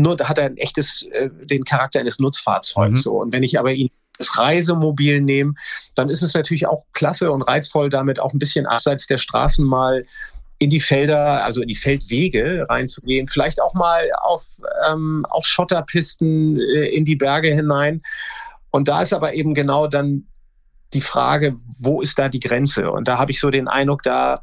den Charakter eines Nutzfahrzeugs, so, und wenn ich aber ihn das Reisemobil nehme, dann ist es natürlich auch klasse und reizvoll, damit auch ein bisschen abseits der Straßen mal in die Felder, also in die Feldwege reinzugehen, vielleicht auch mal auf Schotterpisten in die Berge hinein. Und da ist aber eben genau dann die Frage, wo ist da die Grenze? Und da habe ich so den Eindruck, da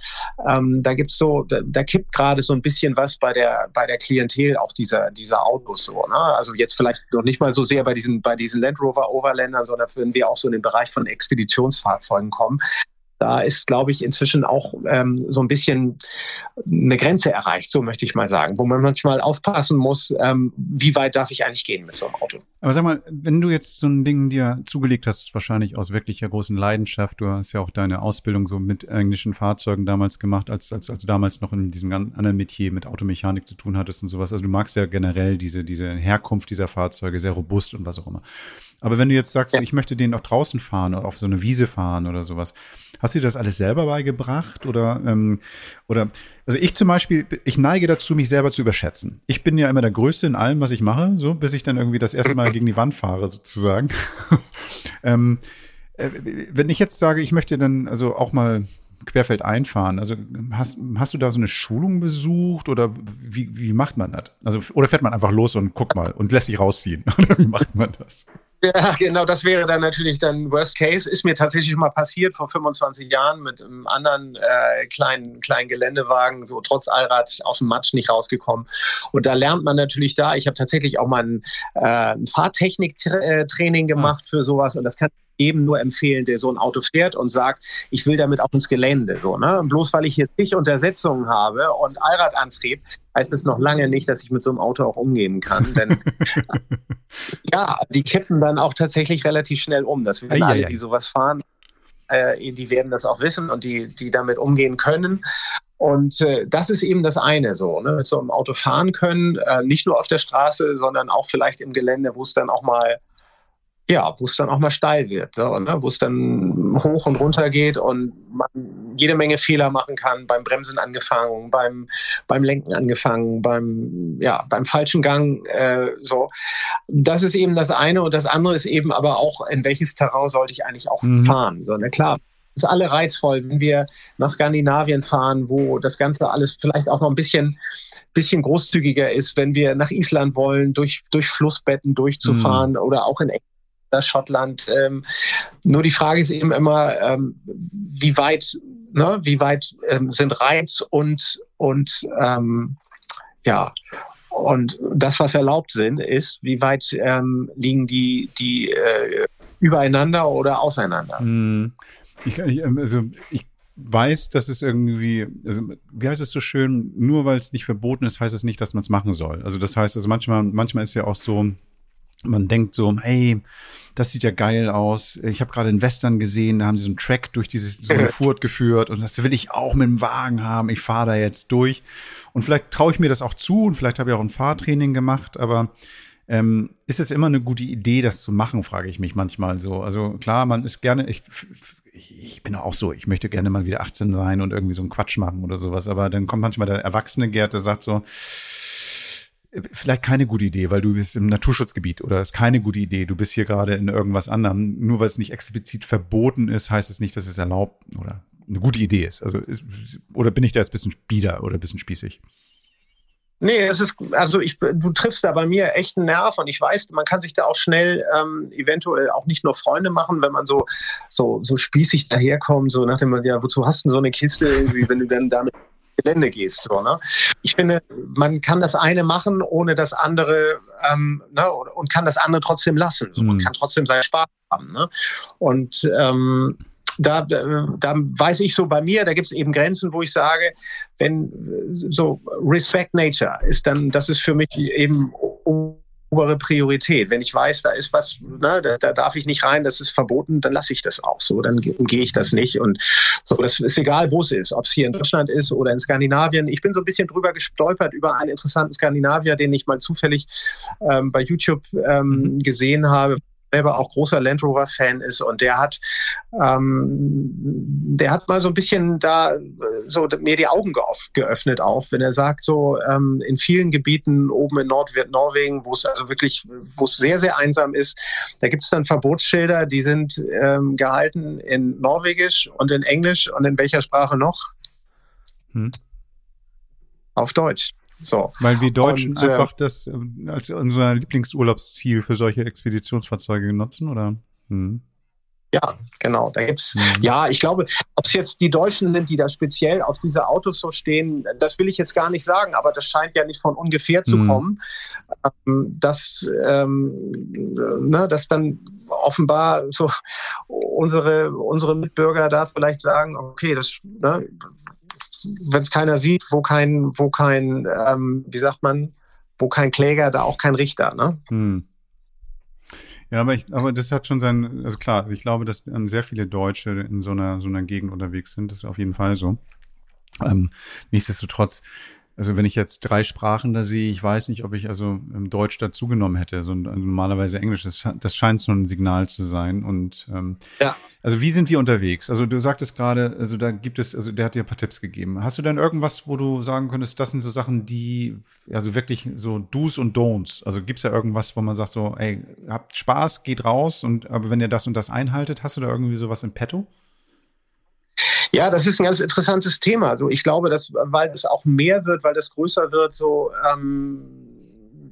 kippt gerade so ein bisschen was bei der Klientel auch dieser Autos so, ne? Also jetzt vielleicht noch nicht mal so sehr bei diesen Land Rover Overlandern, sondern wenn wir auch so in den Bereich von Expeditionsfahrzeugen kommen. Da ist, glaube ich, inzwischen auch so ein bisschen eine Grenze erreicht, so möchte ich mal sagen, wo man manchmal aufpassen muss, wie weit darf ich eigentlich gehen mit so einem Auto. Aber sag mal, wenn du jetzt so ein Ding dir zugelegt hast, wahrscheinlich aus wirklicher großen Leidenschaft, du hast ja auch deine Ausbildung so mit englischen Fahrzeugen damals gemacht, als du damals noch in diesem anderen Metier mit Automechanik zu tun hattest und sowas. Also du magst ja generell diese Herkunft dieser Fahrzeuge, sehr robust und was auch immer. Aber wenn du jetzt sagst, ich möchte den auch draußen fahren oder auf so eine Wiese fahren oder sowas, hast du dir das alles selber beigebracht oder also ich zum Beispiel, ich neige dazu, mich selber zu überschätzen. Ich bin ja immer der Größte in allem, was ich mache, so bis ich dann irgendwie das erste Mal gegen die Wand fahre sozusagen. Wenn ich jetzt sage, ich möchte dann also auch mal querfeldein fahren, also hast du da so eine Schulung besucht oder wie macht man das? Also oder fährt man einfach los und guckt mal und lässt sich rausziehen? Oder wie macht man das? Ja, genau, das wäre dann natürlich dann Worst Case. Ist mir tatsächlich mal passiert vor 25 Jahren mit einem anderen kleinen Geländewagen, so trotz Allrad aus dem Matsch nicht rausgekommen. Und da lernt man natürlich ich habe tatsächlich auch mal ein Fahrtechnik-Training gemacht für sowas und das kann eben nur empfehlen, der so ein Auto fährt und sagt, ich will damit auch ins Gelände. So, ne? Und bloß weil ich jetzt nicht Untersetzungen habe und Allradantrieb, heißt es noch lange nicht, dass ich mit so einem Auto auch umgehen kann. Denn ja, die kippen dann auch tatsächlich relativ schnell um. Das wissen alle, die sowas fahren, die werden das auch wissen und die damit umgehen können. Und das ist eben das eine so, ne? Mit so einem Auto fahren können, nicht nur auf der Straße, sondern auch vielleicht im Gelände, wo es dann auch mal steil wird, so, ne? Wo es dann hoch und runter geht und man jede Menge Fehler machen kann, beim Bremsen angefangen, beim Lenken angefangen, beim falschen Gang, so. Das ist eben das eine und das andere ist eben aber auch, in welches Terrain sollte ich eigentlich auch fahren, so, ne? Klar. Ist alle reizvoll, wenn wir nach Skandinavien fahren, wo das Ganze alles vielleicht auch noch ein bisschen großzügiger ist, wenn wir nach Island wollen, durch Flussbetten durchzufahren oder auch in Schottland. Nur die Frage ist eben immer, wie weit sind Reiz und das, was erlaubt ist, wie weit liegen die übereinander oder auseinander? Ich weiß, dass es irgendwie, also wie heißt es so schön, nur weil es nicht verboten ist, heißt es nicht, dass man es machen soll. Also das heißt, also manchmal ist ja auch so, man denkt so, hey, das sieht ja geil aus. Ich habe gerade einen Western gesehen, da haben sie so einen Track durch so eine Furt geführt und das will ich auch mit dem Wagen haben. Ich fahre da jetzt durch. Und vielleicht traue ich mir das auch zu und vielleicht habe ich auch ein Fahrtraining gemacht, aber ist es immer eine gute Idee, das zu machen, frage ich mich manchmal so. Also klar, man ist gerne, ich bin auch so, ich möchte gerne mal wieder 18 sein und irgendwie so einen Quatsch machen oder sowas, aber dann kommt manchmal der erwachsene Gerd, der sagt so, vielleicht keine gute Idee, weil du bist im Naturschutzgebiet oder ist keine gute Idee, du bist hier gerade in irgendwas anderem. Nur weil es nicht explizit verboten ist, heißt es nicht, dass es erlaubt oder eine gute Idee ist. Also oder bin ich da jetzt ein bisschen bieder oder ein bisschen spießig? Nee, du triffst da bei mir echt einen Nerv und ich weiß, man kann sich da auch schnell eventuell auch nicht nur Freunde machen, wenn man so spießig daherkommt, so nach dem, ja, wozu hast du denn so eine Kiste irgendwie, wenn du dann damit Gelände gehst, so, ne? Ich finde, man kann das eine machen, ohne das andere, und kann das andere trotzdem lassen, so, und kann trotzdem seinen Spaß haben, ne? Und da weiß ich so bei mir, da gibt es eben Grenzen, wo ich sage, wenn so Respect Nature ist dann, das ist für mich eben obere Priorität. Wenn ich weiß, da ist was, ne, da darf ich nicht rein, das ist verboten, dann lasse ich das auch so, dann gehe ich das nicht. Und so, das ist egal, wo es ist, ob es hier in Deutschland ist oder in Skandinavien. Ich bin so ein bisschen drüber gestolpert über einen interessanten Skandinavier, den ich mal zufällig bei YouTube gesehen habe, selber auch großer Land Rover Fan ist und der hat mal so ein bisschen da so mir die Augen geöffnet wenn er sagt so in vielen Gebieten oben in Norwegen, wo es sehr, sehr einsam ist, da gibt es dann Verbotsschilder, die sind gehalten in Norwegisch und in Englisch und in welcher Sprache noch? Auf Deutsch. So. Weil wir Deutschen einfach das als unser Lieblingsurlaubsziel für solche Expeditionsfahrzeuge nutzen, oder? Ja, genau. Da gibt's, ich glaube, ob es jetzt die Deutschen sind, die da speziell auf diese Autos so stehen, das will ich jetzt gar nicht sagen, aber das scheint ja nicht von ungefähr zu kommen, dass dann offenbar so unsere Mitbürger da vielleicht sagen, okay, wenn es keiner sieht, wo kein Kläger, da auch kein Richter, ne? Ja, aber das hat schon also klar, ich glaube, dass sehr viele Deutsche in so einer Gegend unterwegs sind, das ist auf jeden Fall so. Nichtsdestotrotz, also wenn ich jetzt 3 Sprachen da sehe, ich weiß nicht, ob ich also Deutsch dazugenommen hätte, also normalerweise Englisch, das scheint so ein Signal zu sein und also wie sind wir unterwegs? Also du sagtest gerade, also da gibt es, also der hat dir ein paar Tipps gegeben. Hast du denn irgendwas, wo du sagen könntest, das sind so Sachen, die, also wirklich so Do's und Don'ts, also gibt's da irgendwas, wo man sagt so, ey, habt Spaß, geht raus aber wenn ihr das und das einhaltet, hast du da irgendwie sowas im Petto? Ja, das ist ein ganz interessantes Thema. Also ich glaube, dass, weil es auch mehr wird, weil das größer wird, so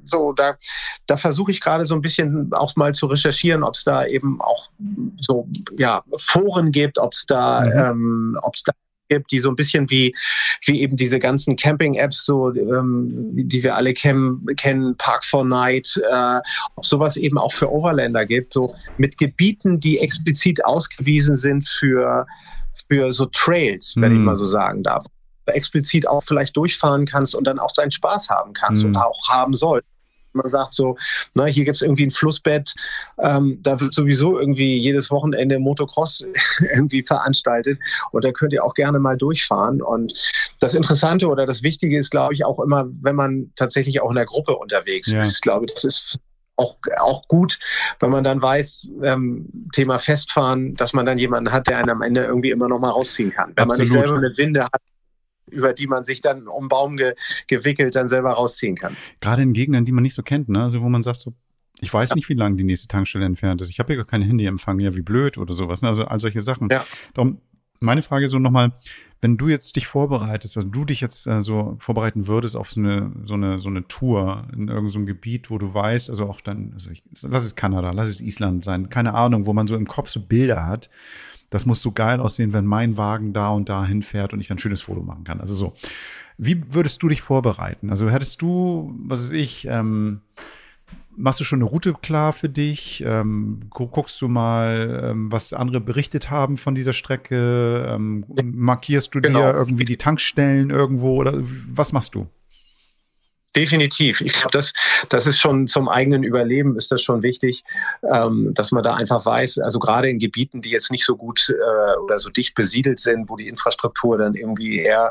so, da versuche ich gerade so ein bisschen auch mal zu recherchieren, ob es da eben auch so, ja, Foren gibt, ob es da gibt, die so ein bisschen wie eben diese ganzen Camping-Apps, so, die wir alle kennen, Park4Night, ob sowas eben auch für Overlander gibt, so mit Gebieten, die explizit ausgewiesen sind für so Trails, wenn ich mal so sagen darf. Explizit auch vielleicht durchfahren kannst und dann auch seinen Spaß haben kannst und auch haben sollst. Man sagt so, hier gibt es irgendwie ein Flussbett, da wird sowieso irgendwie jedes Wochenende Motocross irgendwie veranstaltet und da könnt ihr auch gerne mal durchfahren. Und das Interessante oder das Wichtige ist, glaube ich, auch immer, wenn man tatsächlich auch in der Gruppe unterwegs ist, glaube ich, das ist auch gut, wenn man dann weiß, Thema Festfahren, dass man dann jemanden hat, der einen am Ende irgendwie immer noch mal rausziehen kann. Wenn man nicht selber eine Winde hat, über die man sich dann um Baum gewickelt dann selber rausziehen kann. Gerade in Gegenden, die man nicht so kennt, ne? Also wo man sagt so, ich weiß nicht, wie lange die nächste Tankstelle entfernt ist. Ich habe hier gar kein Handyempfang, ja, wie blöd oder sowas. Ne? Also all solche Sachen. Ja. Darum meine Frage so nochmal, wenn du jetzt dich vorbereitest, also du dich jetzt so vorbereiten würdest auf so eine Tour in irgendein so Gebiet, wo du weißt, also auch dann, also lass es Kanada, lass es Island sein, keine Ahnung, wo man so im Kopf so Bilder hat. Das muss so geil aussehen, wenn mein Wagen da und da hinfährt und ich dann ein schönes Foto machen kann. Also so. Wie würdest du dich vorbereiten? Also hättest du, was weiß ich, machst du schon eine Route klar für dich? Guckst du mal, was andere berichtet haben von dieser Strecke? Markierst du dir irgendwie die Tankstellen irgendwo oder was machst du? Definitiv. Ich glaube, das ist schon zum eigenen Überleben ist das schon wichtig, dass man da einfach weiß, also gerade in Gebieten, die jetzt nicht so gut oder so dicht besiedelt sind, wo die Infrastruktur dann irgendwie eher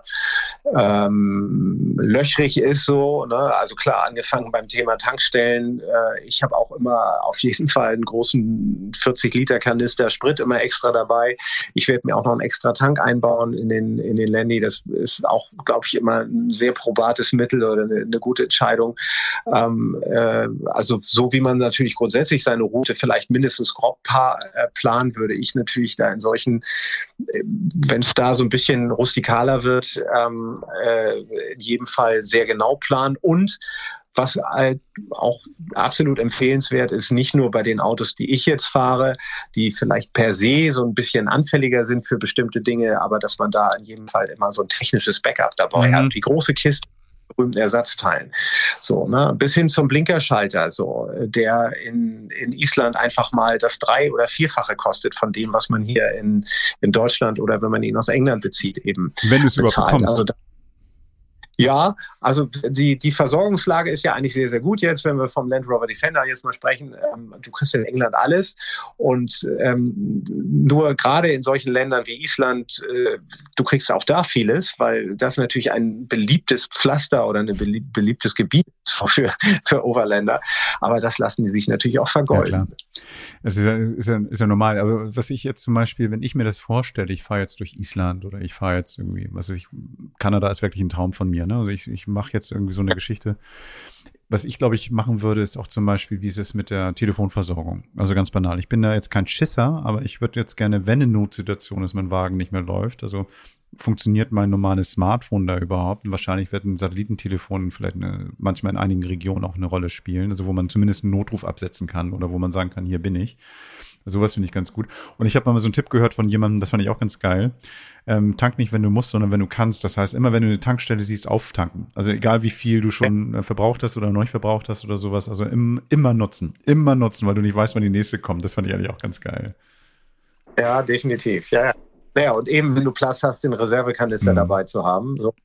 löchrig ist, so, ne? Also klar, angefangen beim Thema Tankstellen. Ich habe auch immer auf jeden Fall einen großen 40-Liter-Kanister Sprit immer extra dabei. Ich werde mir auch noch einen extra Tank einbauen in den Landy. Das ist auch, glaube ich, immer ein sehr probates Mittel oder eine gute Entscheidung. Also so wie man natürlich grundsätzlich seine Route vielleicht mindestens grob planen, würde ich natürlich da in solchen, wenn es da so ein bisschen rustikaler wird, in jedem Fall sehr genau planen. Und was halt auch absolut empfehlenswert ist, nicht nur bei den Autos, die ich jetzt fahre, die vielleicht per se so ein bisschen anfälliger sind für bestimmte Dinge, aber dass man da in jedem Fall immer so ein technisches Backup dabei hat. Die große Kiste berühmten Ersatzteilen. So, ne, bis hin zum Blinkerschalter, so, der in Island einfach mal das 3- oder 4-fache kostet von dem, was man hier in Deutschland oder wenn man ihn aus England bezieht, eben. Wenn du es überhaupt bekommst. Also ja, also die Versorgungslage ist ja eigentlich sehr, sehr gut jetzt, wenn wir vom Land Rover Defender jetzt mal sprechen. Du kriegst in England alles und nur gerade in solchen Ländern wie Island, du kriegst auch da vieles, weil das natürlich ein beliebtes Pflaster oder ein beliebtes Gebiet ist für Overländer. Aber das lassen die sich natürlich auch vergolden. Ja, klar. Das ist ja normal. Aber was ich jetzt zum Beispiel, wenn ich mir das vorstelle, ich fahre jetzt durch Island oder ich fahre jetzt irgendwie, Kanada ist wirklich ein Traum von mir. Ne? Also ich mache jetzt irgendwie so eine Geschichte. Was ich, glaube ich, machen würde, ist auch zum Beispiel, wie es ist mit der Telefonversorgung. Also ganz banal. Ich bin da jetzt kein Schisser, aber ich würde jetzt gerne, wenn eine Notsituation ist, mein Wagen nicht mehr läuft, also funktioniert mein normales Smartphone da überhaupt? Und wahrscheinlich wird ein Satellitentelefon vielleicht manchmal in einigen Regionen auch eine Rolle spielen, also wo man zumindest einen Notruf absetzen kann oder wo man sagen kann, hier bin ich. Sowas finde ich ganz gut. Und ich habe mal so einen Tipp gehört von jemandem, das fand ich auch ganz geil. Tank nicht, wenn du musst, sondern wenn du kannst. Das heißt, immer wenn du eine Tankstelle siehst, auftanken. Also egal, wie viel du schon verbraucht hast oder noch nicht verbraucht hast oder sowas. Also immer nutzen, weil du nicht weißt, wann die nächste kommt. Das fand ich eigentlich auch ganz geil. Ja, definitiv. Ja. Naja, und eben, wenn du Platz hast, den Reservekanister dabei zu haben. So,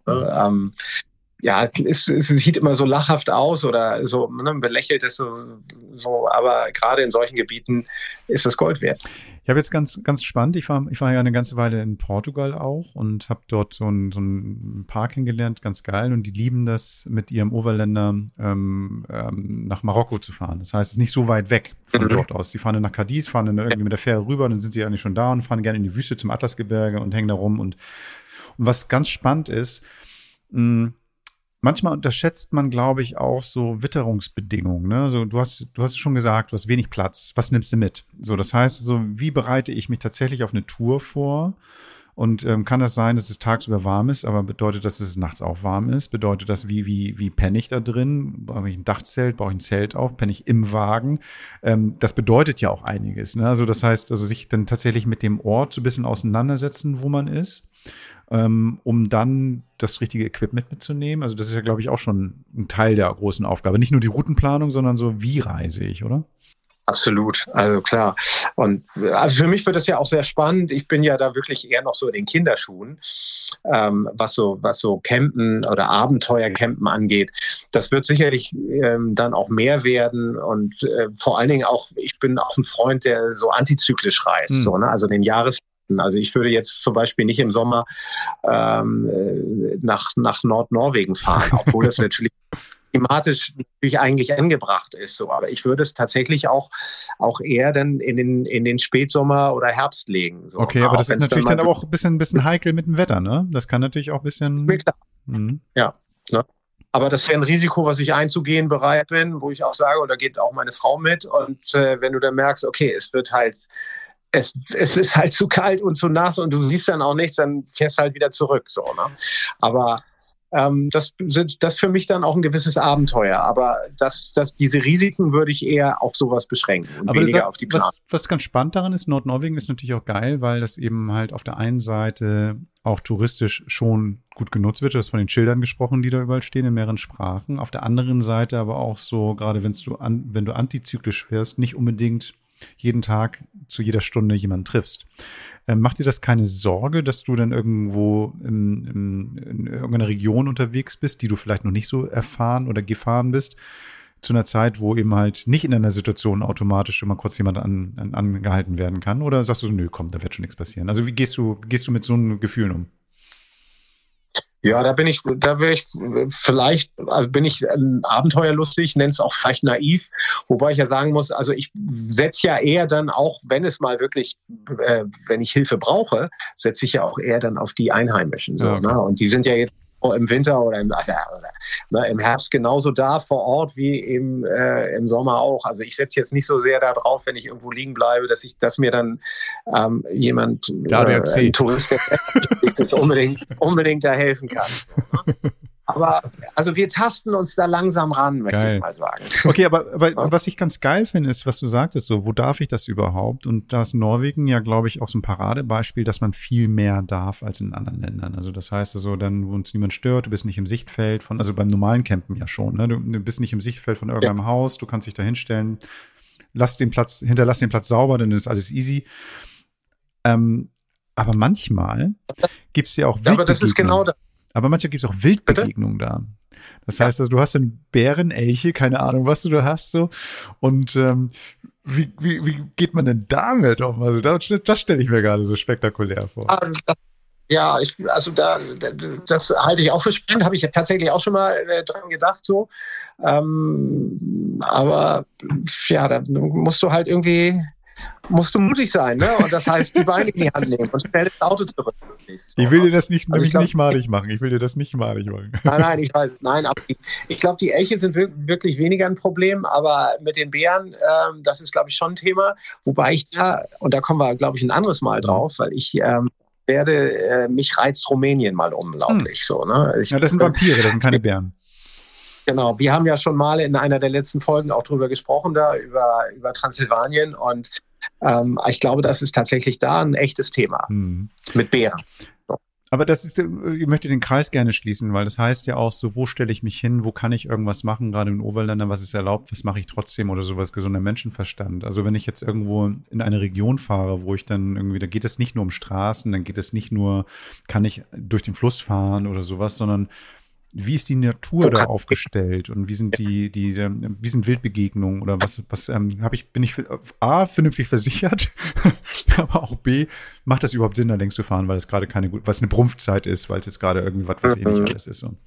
ja, es sieht immer so lachhaft aus oder so, ne, belächelt es so, aber gerade in solchen Gebieten ist das Gold wert. Ich habe jetzt ganz, ganz spannend, ich war ja eine ganze Weile in Portugal auch und habe dort so ein Paar kennengelernt, ganz geil, und die lieben das, mit ihrem Overländer nach Marokko zu fahren. Das heißt, es ist nicht so weit weg von dort aus. Die fahren dann nach Cadiz, fahren dann irgendwie mit der Fähre rüber, dann sind sie eigentlich schon da und fahren gerne in die Wüste zum Atlasgebirge und hängen da rum. Und was ganz spannend ist, manchmal unterschätzt man, glaube ich, auch so Witterungsbedingungen. Ne? Also du hast schon gesagt, du hast wenig Platz. Was nimmst du mit? So, das heißt, so, wie bereite ich mich tatsächlich auf eine Tour vor? Und kann das sein, dass es tagsüber warm ist, aber bedeutet das, dass es nachts auch warm ist? Bedeutet das, wie penne ich da drin? Brauche ich ein Dachzelt? Brauche ich ein Zelt auf? Penne ich im Wagen? Das bedeutet ja auch einiges. Ne? Also das heißt, also sich dann tatsächlich mit dem Ort so ein bisschen auseinandersetzen, wo man ist, um dann das richtige Equipment mitzunehmen. Also das ist ja, glaube ich, auch schon ein Teil der großen Aufgabe. Nicht nur die Routenplanung, sondern so, wie reise ich, oder? Absolut, also klar. Und also für mich wird das ja auch sehr spannend. Ich bin ja da wirklich eher noch so in den Kinderschuhen, was so Campen oder Abenteuercampen angeht. Das wird sicherlich dann auch mehr werden und vor allen Dingen auch, ich bin auch ein Freund, der so antizyklisch reist, so, ne? Also den Also ich würde jetzt zum Beispiel nicht im Sommer nach Nordnorwegen fahren, obwohl das natürlich thematisch natürlich eigentlich angebracht ist, so. Aber ich würde es tatsächlich auch eher dann in den Spätsommer oder Herbst legen. So. Okay, aber das ist natürlich dann aber auch ein bisschen heikel mit dem Wetter, ne? Das kann natürlich auch ein bisschen. Ja, ne? Aber das wäre ein Risiko, was ich einzugehen bereit bin, wo ich auch sage, und da geht auch meine Frau mit. Und wenn du dann merkst, okay, es ist halt zu kalt und zu nass und du siehst dann auch nichts, dann fährst du halt wieder zurück, so, ne? Aber das für mich dann auch ein gewisses Abenteuer. Aber diese Risiken würde ich eher auf sowas beschränken und aber weniger auf die Planung. Was ganz spannend daran ist, Nordnorwegen ist natürlich auch geil, weil das eben halt auf der einen Seite auch touristisch schon gut genutzt wird. Du hast von den Schildern gesprochen, die da überall stehen, in mehreren Sprachen. Auf der anderen Seite aber auch so, gerade wenn du antizyklisch fährst, nicht unbedingt jeden Tag zu jeder Stunde jemanden triffst. Macht dir das keine Sorge, dass du dann irgendwo in irgendeiner Region unterwegs bist, die du vielleicht noch nicht so erfahren oder gefahren bist, zu einer Zeit, wo eben halt nicht in einer Situation automatisch immer kurz jemand angehalten werden kann? Oder sagst du, nö, komm, da wird schon nichts passieren? Also wie gehst du mit so einem Gefühl um? Ja, bin ich abenteuerlustig, nenne es auch vielleicht naiv, wobei ich ja sagen muss, also ich setze ja eher dann auch, wenn es mal wirklich, wenn ich Hilfe brauche, setze ich ja auch eher dann auf die Einheimischen. So, okay. Ne? Und die sind ja jetzt im Winter oder im Herbst genauso da vor Ort wie im Sommer auch. Also ich setze jetzt nicht so sehr da drauf, wenn ich irgendwo liegen bleibe, dass mir dann jemand, ein Tourist, der unbedingt da helfen kann. Aber also wir tasten uns da langsam ran, möchte ich mal sagen. Okay, aber was ich ganz geil finde, ist, was du sagtest, so, wo darf ich das überhaupt? Und da ist Norwegen ja, glaube ich, auch so ein Paradebeispiel, dass man viel mehr darf als in anderen Ländern. Also das heißt also, dann, wo uns niemand stört, du bist nicht im Sichtfeld von, also beim normalen Campen ja schon, ne? Du bist nicht im Sichtfeld von irgendeinem Haus, du kannst dich da hinstellen, hinterlass den Platz sauber, dann ist alles easy. Aber manchmal gibt es ja auch Wildbegegnungen. Aber das ist genau das. Aber manchmal gibt es auch Wildbegegnungen da. Das heißt, also, du hast einen Bären, Elche, keine Ahnung, was du hast so. Und wie geht man denn damit um? Also das stelle ich mir gerade so spektakulär vor. Ja, das halte ich auch für spannend, habe ich ja tatsächlich auch schon mal dran gedacht so. Aber ja, da musst du halt mutig sein, ne? Und das heißt, die Beine in die Hand nehmen und schnell das Auto zurück. Ich will dir das nicht malig machen. Nein, ich weiß. Nein, aber ich glaube, die Elche sind wirklich weniger ein Problem, aber mit den Bären, das ist, glaube ich, schon ein Thema. Wobei und da kommen wir, glaube ich, ein anderes Mal drauf, weil ich mich reizt Rumänien mal unglaublich. So, ne? Das sind Vampire, das sind keine Bären. Genau, wir haben ja schon mal in einer der letzten Folgen auch drüber gesprochen, da über Transsilvanien und ich glaube, das ist tatsächlich da ein echtes Thema mit Bären. So. Aber ich möchte den Kreis gerne schließen, weil das heißt ja auch so, wo stelle ich mich hin, wo kann ich irgendwas machen, gerade in Oberländern, was ist erlaubt, was mache ich trotzdem oder sowas, gesunder Menschenverstand. Also wenn ich jetzt irgendwo in eine Region fahre, wo ich dann irgendwie, da geht es nicht nur um Straßen, dann geht es nicht nur, kann ich durch den Fluss fahren oder sowas, sondern wie ist die Natur da aufgestellt und wie sind wie sind Wildbegegnungen oder bin ich A, vernünftig versichert, aber auch B, macht das überhaupt Sinn, da längs zu fahren, weil es gerade weil es eine Brumpfzeit ist, weil es jetzt gerade irgendwie was nicht alles ist. So.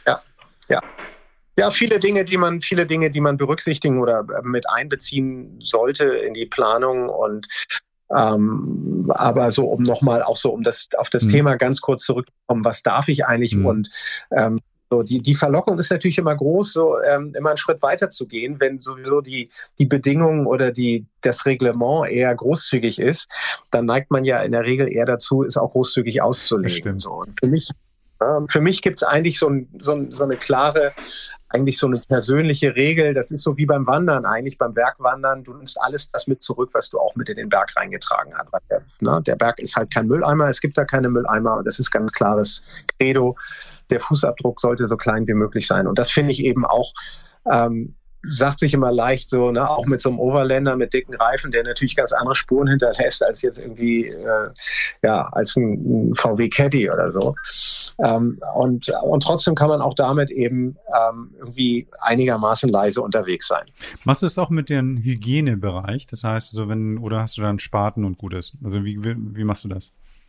Ja, viele Dinge, die man berücksichtigen oder mit einbeziehen sollte in die Planung und aber so auf das Thema ganz kurz zurückzukommen, was darf ich eigentlich und So, die Verlockung ist natürlich immer groß, so immer einen Schritt weiter zu gehen, wenn sowieso die Bedingungen oder das Reglement eher großzügig ist, dann neigt man ja in der Regel eher dazu, es auch großzügig auszulegen. So. Und für mich gibt es eigentlich so eine klare, eigentlich so eine persönliche Regel. Das ist so wie beim Wandern eigentlich, beim Bergwandern. Du nimmst alles das mit zurück, was du auch mit in den Berg reingetragen hast. Der Berg ist halt kein Mülleimer, es gibt da keine Mülleimer und das ist ganz klares Credo. Der Fußabdruck sollte so klein wie möglich sein. Und das finde ich eben auch, sagt sich immer leicht so, ne, auch mit so einem Overlander mit dicken Reifen, der natürlich ganz andere Spuren hinterlässt als jetzt irgendwie, als ein VW Caddy oder so. Und trotzdem kann man auch damit eben irgendwie einigermaßen leise unterwegs sein. Machst du es auch mit dem Hygienebereich? Das heißt, also oder hast du dann Spaten und Gutes? Also wie machst du das?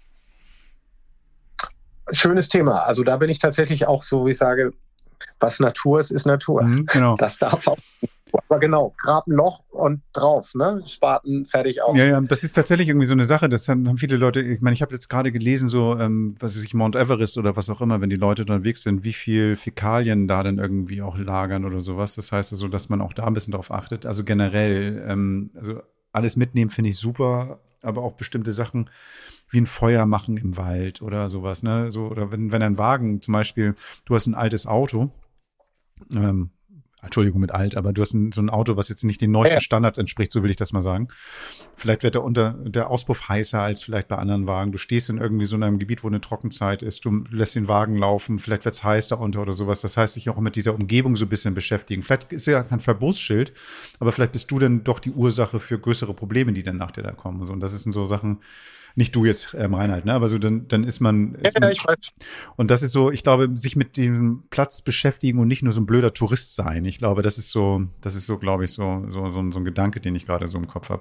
Schönes Thema. Also da bin ich tatsächlich auch so, wie ich sage, was Natur ist, ist Natur. Genau. Das darf auch. Aber genau, grab ein Loch und drauf, ne? Spaten, fertig aus. Ja, das ist tatsächlich irgendwie so eine Sache, das haben viele Leute, ich meine, ich habe jetzt gerade gelesen, so, was weiß ich, Mount Everest oder was auch immer, wenn die Leute unterwegs sind, wie viel Fäkalien da dann irgendwie auch lagern oder sowas. Das heißt also, dass man auch da ein bisschen drauf achtet. Also generell, also alles mitnehmen finde ich super, aber auch bestimmte Sachen wie ein Feuer machen im Wald oder sowas, ne? So, oder wenn ein Wagen, zum Beispiel, du hast ein altes Auto, Entschuldigung mit alt, aber du hast so ein Auto, was jetzt nicht den neuesten Standards entspricht, so will ich das mal sagen. Vielleicht wird der Auspuff heißer als vielleicht bei anderen Wagen. Du stehst in irgendwie so einem Gebiet, wo eine Trockenzeit ist, du lässt den Wagen laufen, vielleicht wird es heiß da unter oder sowas. Das heißt, sich auch mit dieser Umgebung so ein bisschen beschäftigen. Vielleicht ist ja kein Verbotsschild, aber vielleicht bist du dann doch die Ursache für größere Probleme, die dann nach dir da kommen. Und das sind so Sachen, nicht du jetzt, Reinhard, ne? Aber so dann ist man. Ich weiß. Und das ist so, ich glaube, sich mit dem Platz beschäftigen und nicht nur so ein blöder Tourist sein. Ich glaube, das ist so, glaube ich, so ein Gedanke, den ich gerade so im Kopf habe.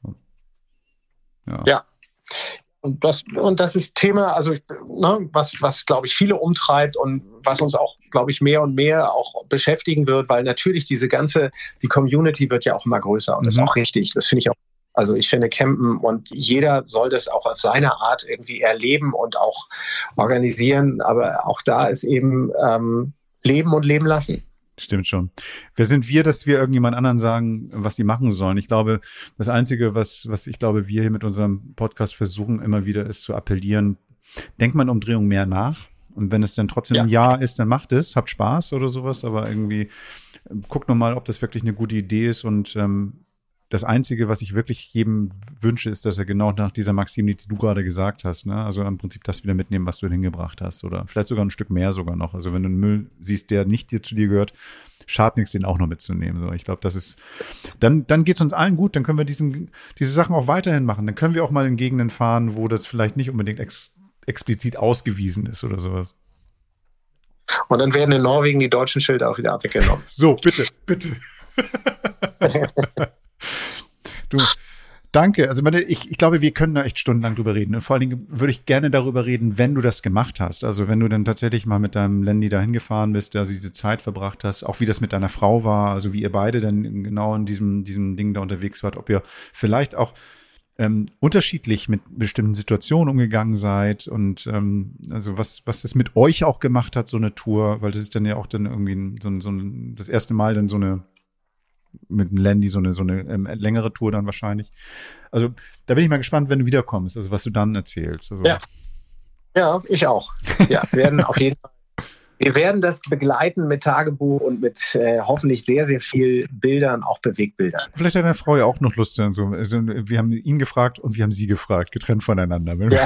Ja. Und das ist Thema, also was glaube ich viele umtreibt und was uns auch, glaube ich, mehr und mehr auch beschäftigen wird, weil natürlich die Community wird ja auch immer größer und das ist auch richtig. Das finde ich auch. Also ich finde Campen und jeder soll das auch auf seine Art irgendwie erleben und auch organisieren. Aber auch da ist eben Leben und Leben lassen. Stimmt schon. Wer sind wir, dass wir irgendjemand anderen sagen, was die machen sollen? Ich glaube, das Einzige, was ich glaube, wir hier mit unserem Podcast versuchen immer wieder, ist zu appellieren, denkt man Umdrehung mehr nach. Und wenn es dann trotzdem ein Ja ist, dann macht es, habt Spaß oder sowas. Aber irgendwie guckt nochmal, ob das wirklich eine gute Idee ist und das Einzige, was ich wirklich jedem wünsche, ist, dass er genau nach dieser Maxime, die du gerade gesagt hast, ne, also im Prinzip das wieder mitnehmen, was du hingebracht hast oder vielleicht sogar ein Stück mehr sogar noch. Also wenn du einen Müll siehst, der nicht zu dir gehört, schadet nichts, den auch noch mitzunehmen. So, ich glaube, das ist, dann geht es uns allen gut, dann können wir diese Sachen auch weiterhin machen. Dann können wir auch mal in Gegenden fahren, wo das vielleicht nicht unbedingt explizit ausgewiesen ist oder sowas. Und dann werden in Norwegen die deutschen Schilder auch wieder abgenommen. So, bitte. Du, danke. Also ich glaube, wir können da echt stundenlang drüber reden. Und vor allen Dingen würde ich gerne darüber reden, wenn du das gemacht hast. Also wenn du dann tatsächlich mal mit deinem Landy da hingefahren bist, also diese Zeit verbracht hast, auch wie das mit deiner Frau war, also wie ihr beide dann genau in diesem Ding da unterwegs wart, ob ihr vielleicht auch unterschiedlich mit bestimmten Situationen umgegangen seid und also was das mit euch auch gemacht hat, so eine Tour, weil das ist dann ja auch dann irgendwie das erste Mal dann so eine mit dem Landy so eine längere Tour dann wahrscheinlich. Also da bin ich mal gespannt, wenn du wiederkommst, also was du dann erzählst. Also, ja, ich auch. Ja, wir werden das begleiten mit Tagebuch und mit hoffentlich sehr, sehr viel Bildern, auch Bewegbildern. Vielleicht hat deine Frau ja auch noch Lust. Also, wir haben ihn gefragt und wir haben sie gefragt, getrennt voneinander. Ja.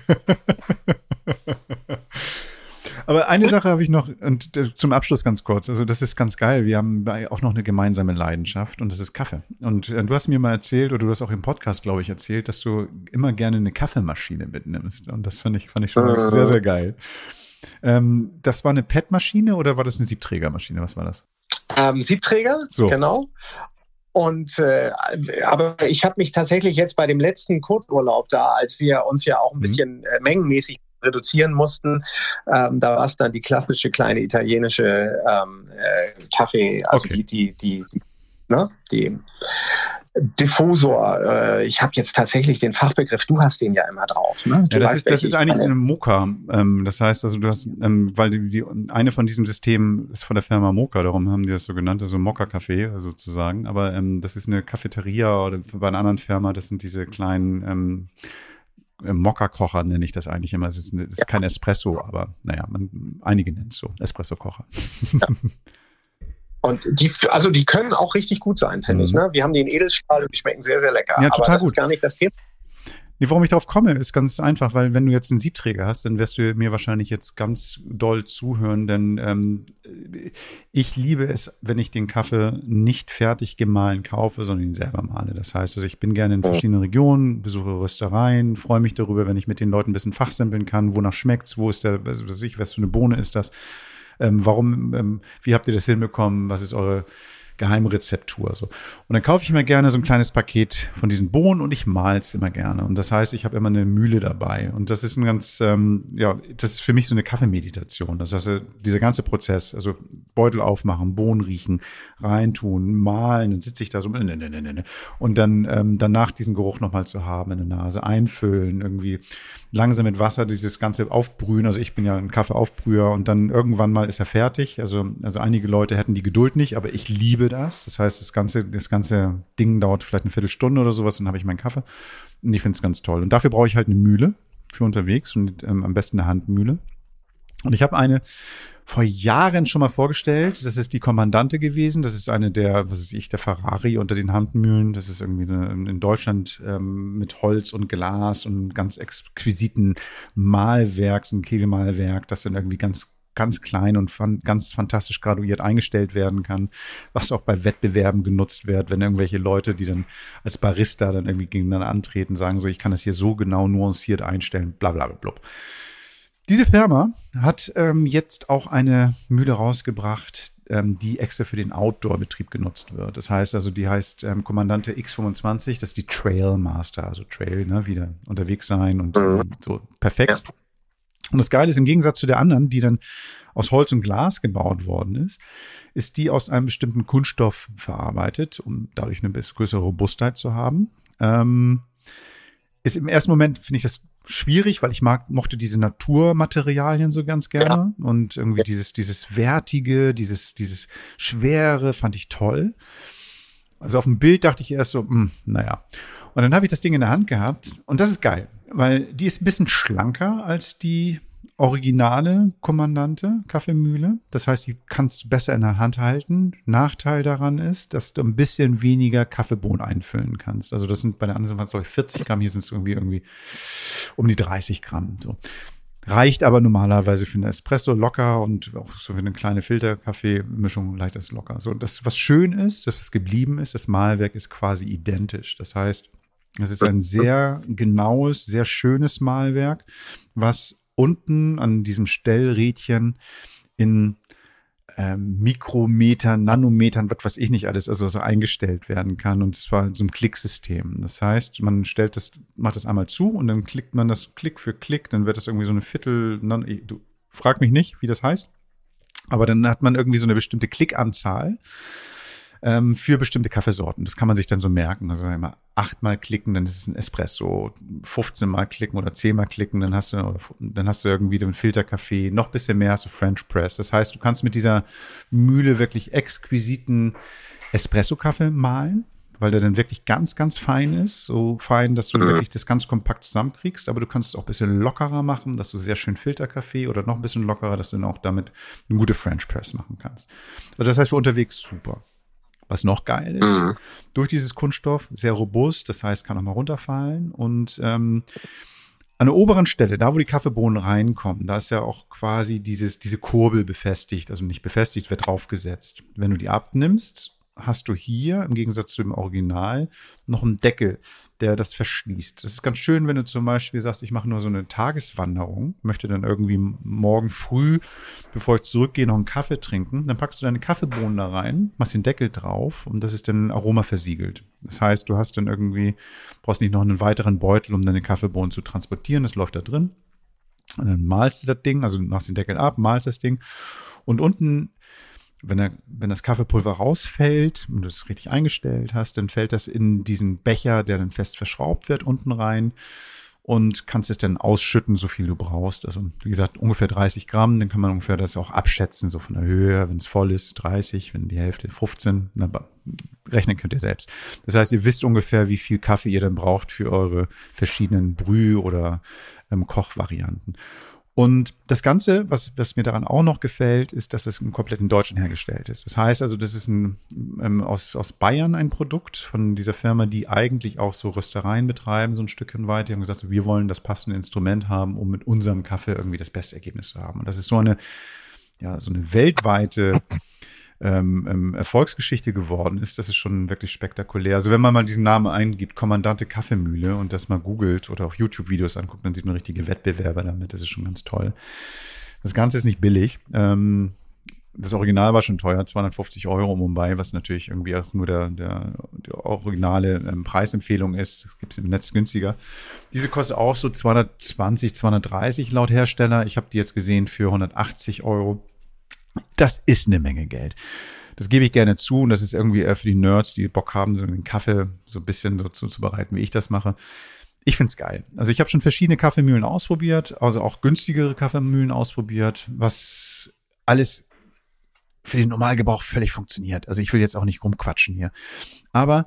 Aber eine Sache habe ich noch, und zum Abschluss ganz kurz, also das ist ganz geil, wir haben auch noch eine gemeinsame Leidenschaft und das ist Kaffee. Und du hast mir mal erzählt, oder du hast auch im Podcast, glaube ich, erzählt, dass du immer gerne eine Kaffeemaschine mitnimmst und das fand ich schon sehr, sehr geil. Das war eine PET-Maschine oder war das eine Siebträgermaschine, was war das? Siebträger, so. Genau. Und aber ich habe mich tatsächlich jetzt bei dem letzten Kurzurlaub da, als wir uns ja auch ein bisschen mengenmäßig reduzieren mussten, da war es dann die klassische kleine italienische Kaffee, also okay. Diffusor. Ich habe jetzt tatsächlich den Fachbegriff, du hast den ja immer drauf. Ne? Ja, das ist eigentlich so eine Moka. Das heißt, also du hast, weil eine von diesen Systemen ist von der Firma Moka, darum haben die das so genannt, also Mokka-Kaffee sozusagen. Aber das ist eine Cafeteria oder bei einer anderen Firma, das sind diese kleinen Mokka-Kocher nenne ich das eigentlich immer. Es ist kein Espresso, aber naja, einige nennen es so, Espresso-Kocher. Ja. Und die können auch richtig gut sein, finde ich. Ne? Wir haben die in Edelstahl und die schmecken sehr, sehr lecker. Ja, total aber das gut. ist gar nicht das Thema. Nee, warum ich darauf komme, ist ganz einfach, weil wenn du jetzt einen Siebträger hast, dann wirst du mir wahrscheinlich jetzt ganz doll zuhören, denn ich liebe es, wenn ich den Kaffee nicht fertig gemahlen kaufe, sondern ihn selber male. Das heißt, also ich bin gerne in verschiedenen Regionen, besuche Röstereien, freue mich darüber, wenn ich mit den Leuten ein bisschen fachsimpeln kann, wonach schmeckt's, wo ist was für eine Bohne ist das, wie habt ihr das hinbekommen, was ist eure Geheimrezeptur. So. Und dann kaufe ich mir gerne so ein kleines Paket von diesen Bohnen und ich male es immer gerne. Und das heißt, ich habe immer eine Mühle dabei. Und das ist ein ganz, das ist für mich so eine Kaffeemeditation. Das heißt, dieser ganze Prozess, also Beutel aufmachen, Bohnen riechen, reintun, malen, dann sitze ich da so und dann danach diesen Geruch nochmal zu haben in der Nase, einfüllen, irgendwie langsam mit Wasser dieses Ganze aufbrühen. Also ich bin ja ein Kaffeeaufbrüher und dann irgendwann mal ist er fertig. Also einige Leute hätten die Geduld nicht, aber ich liebe das. Das heißt, das ganze Ding dauert vielleicht eine Viertelstunde oder sowas, dann habe ich meinen Kaffee. Und ich finde es ganz toll. Und dafür brauche ich halt eine Mühle für unterwegs und am besten eine Handmühle. Und ich habe eine vor Jahren schon mal vorgestellt. Das ist die Kommandante gewesen. Das ist eine der, der Ferrari unter den Handmühlen. Das ist irgendwie in Deutschland mit Holz und Glas und ganz exquisiten Mahlwerk, ein Kegelmahlwerk, das dann irgendwie ganz klein und ganz fantastisch graduiert eingestellt werden kann, was auch bei Wettbewerben genutzt wird, wenn irgendwelche Leute, die dann als Barista dann irgendwie gegeneinander antreten, sagen so, ich kann das hier so genau nuanciert einstellen, bla bla bla bla. Diese Firma hat jetzt auch eine Mühle rausgebracht, die extra für den Outdoor-Betrieb genutzt wird. Das heißt also, die heißt Kommandante X25, das ist die Trailmaster, also Trail, ne, wieder unterwegs sein und so perfekt. Ja. Und das Geile ist, im Gegensatz zu der anderen, die dann aus Holz und Glas gebaut worden ist die aus einem bestimmten Kunststoff verarbeitet, um dadurch eine größere Robustheit zu haben. Ist im ersten Moment, finde ich das schwierig, weil ich mochte diese Naturmaterialien so ganz gerne. Ja. Und irgendwie dieses Wertige, dieses Schwere fand ich toll. Also auf dem Bild dachte ich erst so, naja. Und dann habe ich das Ding in der Hand gehabt und das ist geil, weil die ist ein bisschen schlanker als die originale Kommandante Kaffeemühle. Das heißt, die kannst du besser in der Hand halten. Nachteil daran ist, dass du ein bisschen weniger Kaffeebohnen einfüllen kannst. Also das sind bei der anderen, glaube ich, 40 Gramm, hier sind es irgendwie um die 30 Gramm. So. Reicht aber normalerweise für einen Espresso locker und auch so für eine kleine Filterkaffeemischung leicht das locker. So, das, was schön ist, das, was geblieben ist, das Mahlwerk ist quasi identisch. Das heißt, es ist ein sehr genaues, sehr schönes Mahlwerk, was unten an diesem Stellrädchen in Mikrometern, Nanometern, was weiß ich nicht alles, also so eingestellt werden kann. Und zwar in so einem Klicksystem. Das heißt, man macht das einmal zu und dann klickt man das Klick für Klick, dann wird das irgendwie so eine frag mich nicht, wie das heißt, aber dann hat man irgendwie so eine bestimmte Klickanzahl für bestimmte Kaffeesorten. Das kann man sich dann so merken. Also immer 8-mal klicken, dann ist es ein Espresso, 15-mal klicken oder 10-mal klicken, dann hast du irgendwie den Filterkaffee, noch ein bisschen mehr hast du French Press. Das heißt, du kannst mit dieser Mühle wirklich exquisiten Espresso-Kaffee mahlen, weil der dann wirklich ganz, ganz fein ist. So fein, dass du wirklich das ganz kompakt zusammenkriegst, aber du kannst es auch ein bisschen lockerer machen, dass du sehr schön Filterkaffee oder noch ein bisschen lockerer, dass du dann auch damit eine gute French Press machen kannst. Also das heißt, für unterwegs super. Was noch geil ist, durch dieses Kunststoff, sehr robust, das heißt, kann auch mal runterfallen. Und an der oberen Stelle, da wo die Kaffeebohnen reinkommen, da ist ja auch quasi diese Kurbel befestigt, also nicht befestigt, wird draufgesetzt. Wenn du die abnimmst, hast du hier, im Gegensatz zu dem Original, noch einen Deckel, der das verschließt. Das ist ganz schön, wenn du zum Beispiel sagst, ich mache nur so eine Tageswanderung, möchte dann irgendwie morgen früh, bevor ich zurückgehe, noch einen Kaffee trinken. Dann packst du deine Kaffeebohnen da rein, machst den Deckel drauf und das ist dann aromaversiegelt. Das heißt, du hast dann brauchst nicht noch einen weiteren Beutel, um deine Kaffeebohnen zu transportieren. Das läuft da drin. Und dann malst du das Ding, also machst den Deckel ab, malst das Ding und unten wenn das Kaffeepulver rausfällt und du es richtig eingestellt hast, dann fällt das in diesen Becher, der dann fest verschraubt wird, unten rein und kannst es dann ausschütten, so viel du brauchst. Also wie gesagt, ungefähr 30 Gramm, dann kann man ungefähr das auch abschätzen, so von der Höhe, wenn es voll ist, 30, wenn die Hälfte 15, rechnen könnt ihr selbst. Das heißt, ihr wisst ungefähr, wie viel Kaffee ihr dann braucht für eure verschiedenen Brüh- oder Kochvarianten. Und das Ganze, was mir daran auch noch gefällt, ist, dass es komplett in Deutschland hergestellt ist. Das heißt also, das ist aus Bayern ein Produkt von dieser Firma, die eigentlich auch so Röstereien betreiben, so ein Stückchen weit. Die haben gesagt, wir wollen das passende Instrument haben, um mit unserem Kaffee irgendwie das beste Ergebnis zu haben. Und das ist so eine weltweite Erfolgsgeschichte geworden ist, das ist schon wirklich spektakulär. Also wenn man mal diesen Namen eingibt, Kommandante Kaffeemühle, und das mal googelt oder auch YouTube-Videos anguckt, dann sieht man richtige Wettbewerber damit. Das ist schon ganz toll. Das Ganze ist nicht billig. Das Original war schon teuer, 250 € Mumbai, was natürlich irgendwie auch nur der originale Preisempfehlung ist. Gibt es im Netz günstiger. Diese kostet auch so 220, 230 laut Hersteller. Ich habe die jetzt gesehen für 180 €. Das ist eine Menge Geld. Das gebe ich gerne zu und das ist irgendwie für die Nerds, die Bock haben, so den Kaffee so ein bisschen so zuzubereiten, wie ich das mache. Ich finde es geil. Also ich habe schon verschiedene Kaffeemühlen ausprobiert, also auch günstigere Kaffeemühlen ausprobiert, was alles für den Normalgebrauch völlig funktioniert. Also ich will jetzt auch nicht rumquatschen hier. Aber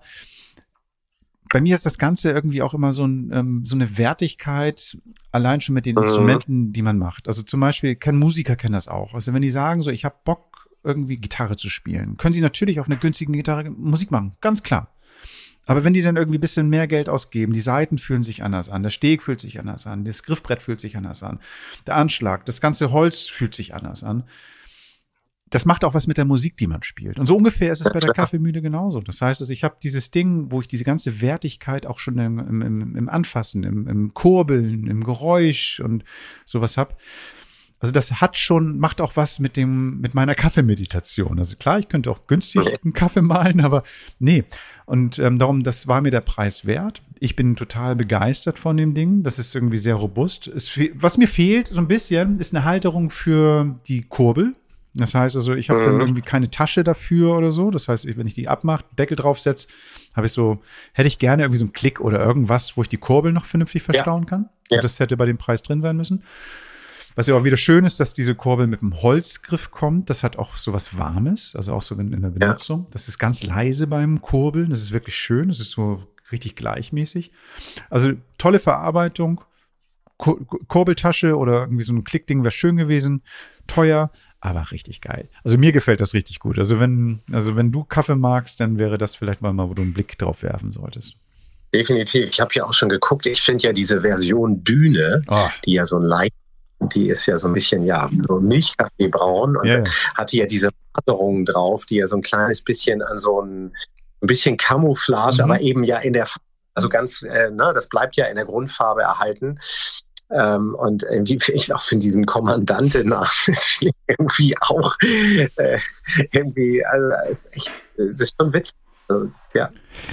bei mir ist das Ganze irgendwie auch immer so eine Wertigkeit, allein schon mit den Instrumenten, die man macht. Also zum Beispiel, Musiker kennen das auch. Also wenn die sagen so, ich habe Bock, irgendwie Gitarre zu spielen, können sie natürlich auf einer günstigen Gitarre Musik machen, ganz klar. Aber wenn die dann irgendwie ein bisschen mehr Geld ausgeben, die Saiten fühlen sich anders an, der Steg fühlt sich anders an, das Griffbrett fühlt sich anders an, der Anschlag, das ganze Holz fühlt sich anders an. Das macht auch was mit der Musik, die man spielt. Und so ungefähr ist es bei der Kaffeemühle genauso. Das heißt, also ich habe dieses Ding, wo ich diese ganze Wertigkeit auch schon im Anfassen, im Kurbeln, im Geräusch und sowas habe. Also das macht auch was mit meiner Kaffeemeditation. Also klar, ich könnte auch günstig einen Kaffee mahlen, aber nee. Und darum, das war mir der Preis wert. Ich bin total begeistert von dem Ding. Das ist irgendwie sehr robust. Was mir fehlt so ein bisschen, ist eine Halterung für die Kurbel. Das heißt also, ich habe dann irgendwie keine Tasche dafür oder so. Das heißt, wenn ich die abmache, Deckel draufsetze, hätte ich gerne irgendwie so einen Klick oder irgendwas, wo ich die Kurbel noch vernünftig verstauen kann. Ja. Und das hätte bei dem Preis drin sein müssen. Was ja auch wieder schön ist, dass diese Kurbel mit einem Holzgriff kommt. Das hat auch so was Warmes, also auch so in der Benutzung. Ja. Das ist ganz leise beim Kurbeln. Das ist wirklich schön. Das ist so richtig gleichmäßig. Also tolle Verarbeitung. Kurbeltasche oder irgendwie so ein Klickding wäre schön gewesen. Teuer, aber richtig geil. Also mir gefällt das richtig gut. Also wenn du Kaffee magst, dann wäre das vielleicht mal, wo du einen Blick drauf werfen solltest. Definitiv. Ich habe ja auch schon geguckt. Ich finde ja diese Version Düne, die ja so ein leicht, die ist ja so ein bisschen, so Milchkaffeebraun und hat ja diese Maserungen drauf, die ja so ein kleines bisschen an so ein bisschen Camouflage, aber eben ja in der, also ganz, das bleibt ja in der Grundfarbe erhalten. Und irgendwie ich auch finde diesen Kommandantennamen irgendwie auch irgendwie, also es ist schon witzig. Also, ja.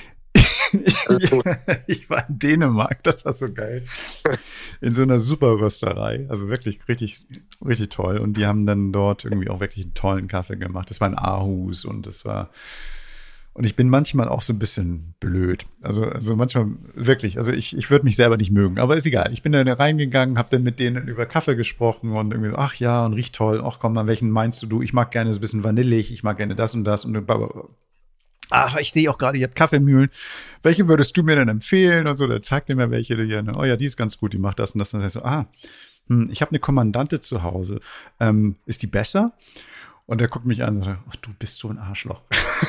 Ich war in Dänemark, das war so geil. In so einer super Rösterei. Also wirklich richtig, richtig toll. Und die haben dann dort irgendwie auch wirklich einen tollen Kaffee gemacht. Das war ein Aarhus und und ich bin manchmal auch so ein bisschen blöd. Also manchmal wirklich, also ich würde mich selber nicht mögen, aber ist egal. Ich bin da reingegangen, habe dann mit denen über Kaffee gesprochen und irgendwie so, ach ja, und riecht toll. Ach komm mal, welchen meinst du? Ich mag gerne so ein bisschen vanillig, ich mag gerne das und das und ach, ich sehe auch gerade, ihr habt Kaffeemühlen. Welche würdest du mir denn empfehlen? Und so, da zeigt er mir welche, oh ja, die ist ganz gut, die macht das und das. Und dann so, ich habe eine Kommandante zu Hause. Ist die besser? Und er guckt mich an und sagt, ach, du bist so ein Arschloch.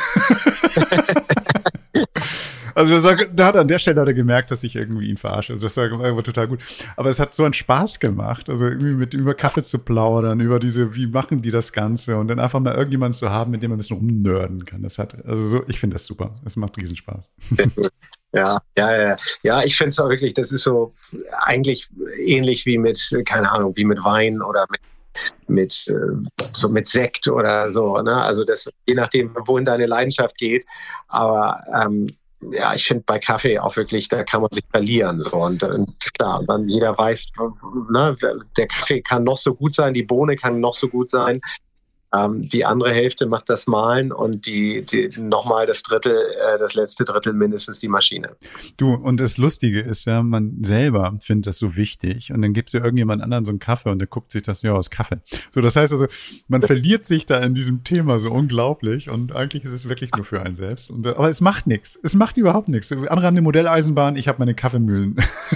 Also an der Stelle hat er gemerkt, dass ich irgendwie ihn verarsche. Also das war total gut. Aber es hat so einen Spaß gemacht, also irgendwie über Kaffee zu plaudern, über wie machen die das Ganze und dann einfach mal irgendjemanden zu haben, mit dem man ein bisschen rumnörden kann. Ich finde das super. Das macht riesen Spaß. Ja, ich finde es auch wirklich, das ist so eigentlich ähnlich wie mit, keine Ahnung, wie mit Wein oder mit Sekt oder so, ne? Also das, je nachdem, wohin deine Leidenschaft geht. Aber ich finde bei Kaffee auch wirklich, da kann man sich verlieren. So. Und klar, dann jeder weiß, ne, der Kaffee kann noch so gut sein, die Bohne kann noch so gut sein. Die andere Hälfte macht das Malen und die nochmal das letzte Drittel mindestens die Maschine. Du, und das Lustige ist ja, man selber findet das so wichtig und dann gibst du irgendjemand anderen so einen Kaffee und der guckt sich das aus Kaffee. So, das heißt also, man verliert sich da in diesem Thema so unglaublich und eigentlich ist es wirklich nur für einen selbst. Aber es macht nichts. Es macht überhaupt nichts. Andere haben eine Modelleisenbahn, ich habe meine Kaffeemühlen.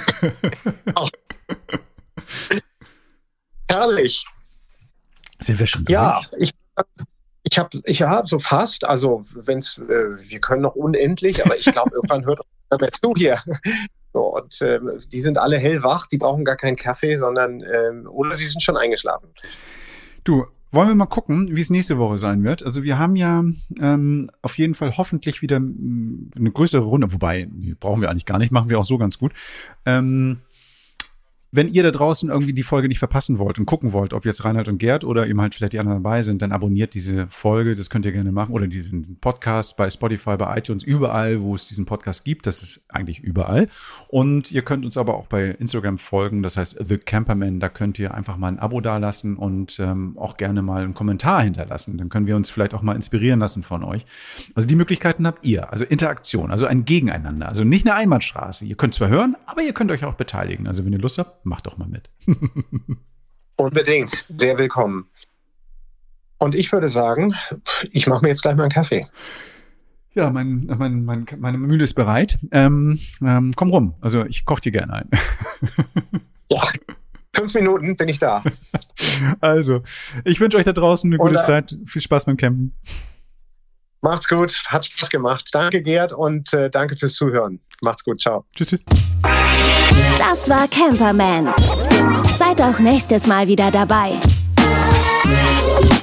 Herrlich. Sind wir schon durch? Ja, ich habe so fast, also wir können noch unendlich, aber ich glaube, irgendwann hört auch mehr zu hier. So, und die sind alle hellwach, die brauchen gar keinen Kaffee, sondern oder sie sind schon eingeschlafen. Du, wollen wir mal gucken, wie es nächste Woche sein wird? Also wir haben ja auf jeden Fall hoffentlich wieder eine größere Runde, wobei, brauchen wir eigentlich gar nicht, machen wir auch so ganz gut. Wenn ihr da draußen irgendwie die Folge nicht verpassen wollt und gucken wollt, ob jetzt Reinhard und Gerd oder eben halt vielleicht die anderen dabei sind, dann abonniert diese Folge, das könnt ihr gerne machen, oder diesen Podcast bei Spotify, bei iTunes, überall, wo es diesen Podcast gibt, das ist eigentlich überall. Und ihr könnt uns aber auch bei Instagram folgen, das heißt The Camperman, da könnt ihr einfach mal ein Abo dalassen und auch gerne mal einen Kommentar hinterlassen, dann können wir uns vielleicht auch mal inspirieren lassen von euch. Also die Möglichkeiten habt ihr, also Interaktion, also ein Gegeneinander, also nicht eine Einbahnstraße. Ihr könnt zwar hören, aber ihr könnt euch auch beteiligen, also wenn ihr Lust habt, macht doch mal mit. Unbedingt. Sehr willkommen. Und ich würde sagen, ich mache mir jetzt gleich mal einen Kaffee. Ja, meine Mühle ist bereit. Komm rum. Also ich koche dir gerne ein. Ja, 5 Minuten bin ich da. Also, ich wünsche euch da draußen eine gute Zeit. Viel Spaß beim Campen. Macht's gut. Hat Spaß gemacht. Danke, Gerd, und danke fürs Zuhören. Macht's gut. Ciao. Tschüss, tschüss. Das war Camperman. Seid auch nächstes Mal wieder dabei.